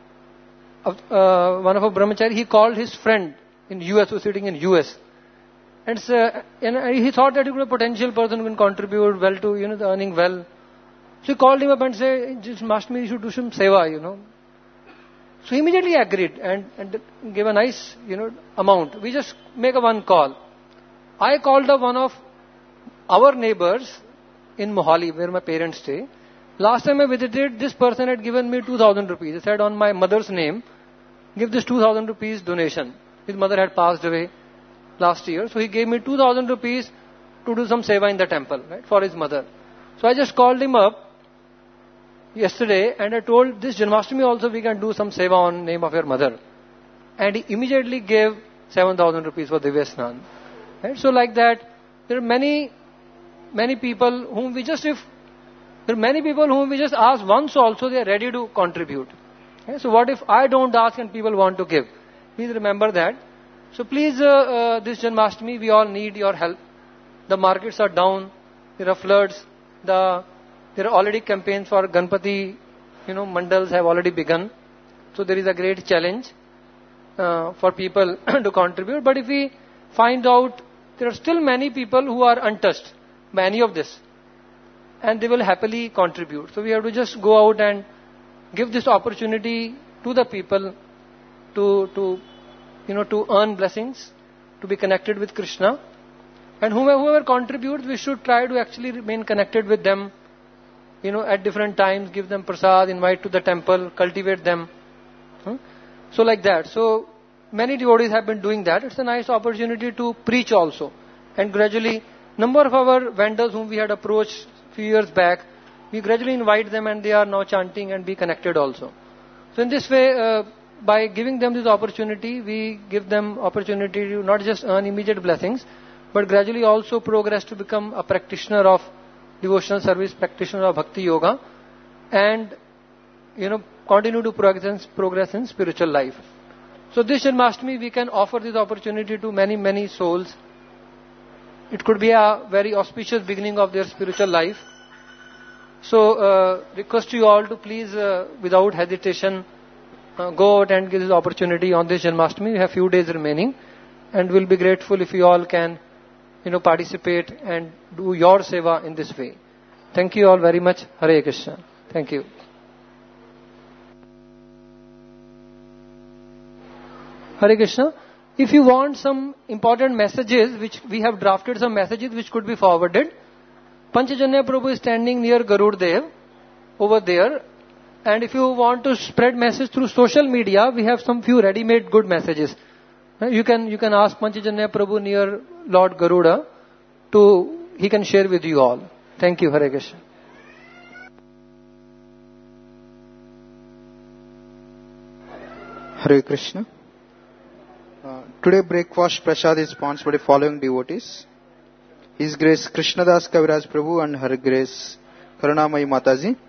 uh, one of our brahmacharis, he called his friend in U S, who was sitting in U S. And, so, and he thought that he was a potential person who can contribute well to, you know, the earning well. So he called him up and said, just Mashtami, you should do some seva, you know. So he immediately agreed and, and gave a nice, you know, amount. We just make a one call. I called up one of our neighbors in Mohali, where my parents stay. Last time I visited, this person had given me two thousand rupees. He said, on my mother's name, give this two thousand rupees donation. His mother had passed away last year. So he gave me two thousand rupees to do some seva in the temple, right, for his mother. So I just called him up yesterday and I told, this Janmashtami also we can do some seva on name of your mother. And he immediately gave seven thousand rupees for Divya Snan. Right? So like that, there are many, many people whom we just, if, there are many people whom we just ask once also, they are ready to contribute. Okay? So what if I don't ask and people want to give? Please remember that. So please, uh, uh, this Janmashtami, we all need your help. The markets are down, there are floods, the There are already campaigns for Ganpati, you know, mandals have already begun. So there is a great challenge uh, for people to contribute. But if we find out there are still many people who are untouched by any of this, and they will happily contribute. So we have to just go out and give this opportunity to the people to, to you know, to earn blessings, to be connected with Krishna. And whoever, whoever contributes, we should try to actually remain connected with them. You know, at different times, give them prasad, invite to the temple, cultivate them. Hmm? So like that. So many devotees have been doing that. It's a nice opportunity to preach also. And gradually, number of our vendors whom we had approached a few years back, we gradually invite them and they are now chanting and be connected also. So in this way, uh, by giving them this opportunity, we give them opportunity to not just earn immediate blessings, but gradually also progress to become a practitioner of devotional service, practitioner of bhakti yoga, and, you know, continue to progress, progress in spiritual life. So this Janmashtami, we can offer this opportunity to many, many souls. It could be a very auspicious beginning of their spiritual life. So, uh, request you all to please, uh, without hesitation, uh, go out and give this opportunity on this Janmashtami. We have few days remaining, and we'll be grateful if you all can, you know, participate and do your seva in this way. Thank you all very much. Hare Krishna. Thank you. Hare Krishna. If you want some important messages, which we have drafted some messages which could be forwarded, Panchajanya Prabhu is standing near Garud Dev over there. And if you want to spread message through social media, we have some few ready-made good messages. You can you can ask Panchajanya Prabhu near Lord Garuda to, he can share with you all. Thank you, Hare Krishna. Hare Krishna. Uh, today breakfast prasad is sponsored by the following devotees. His Grace Krishnadas Kaviraj Prabhu and Her Grace Karunamayi Mataji.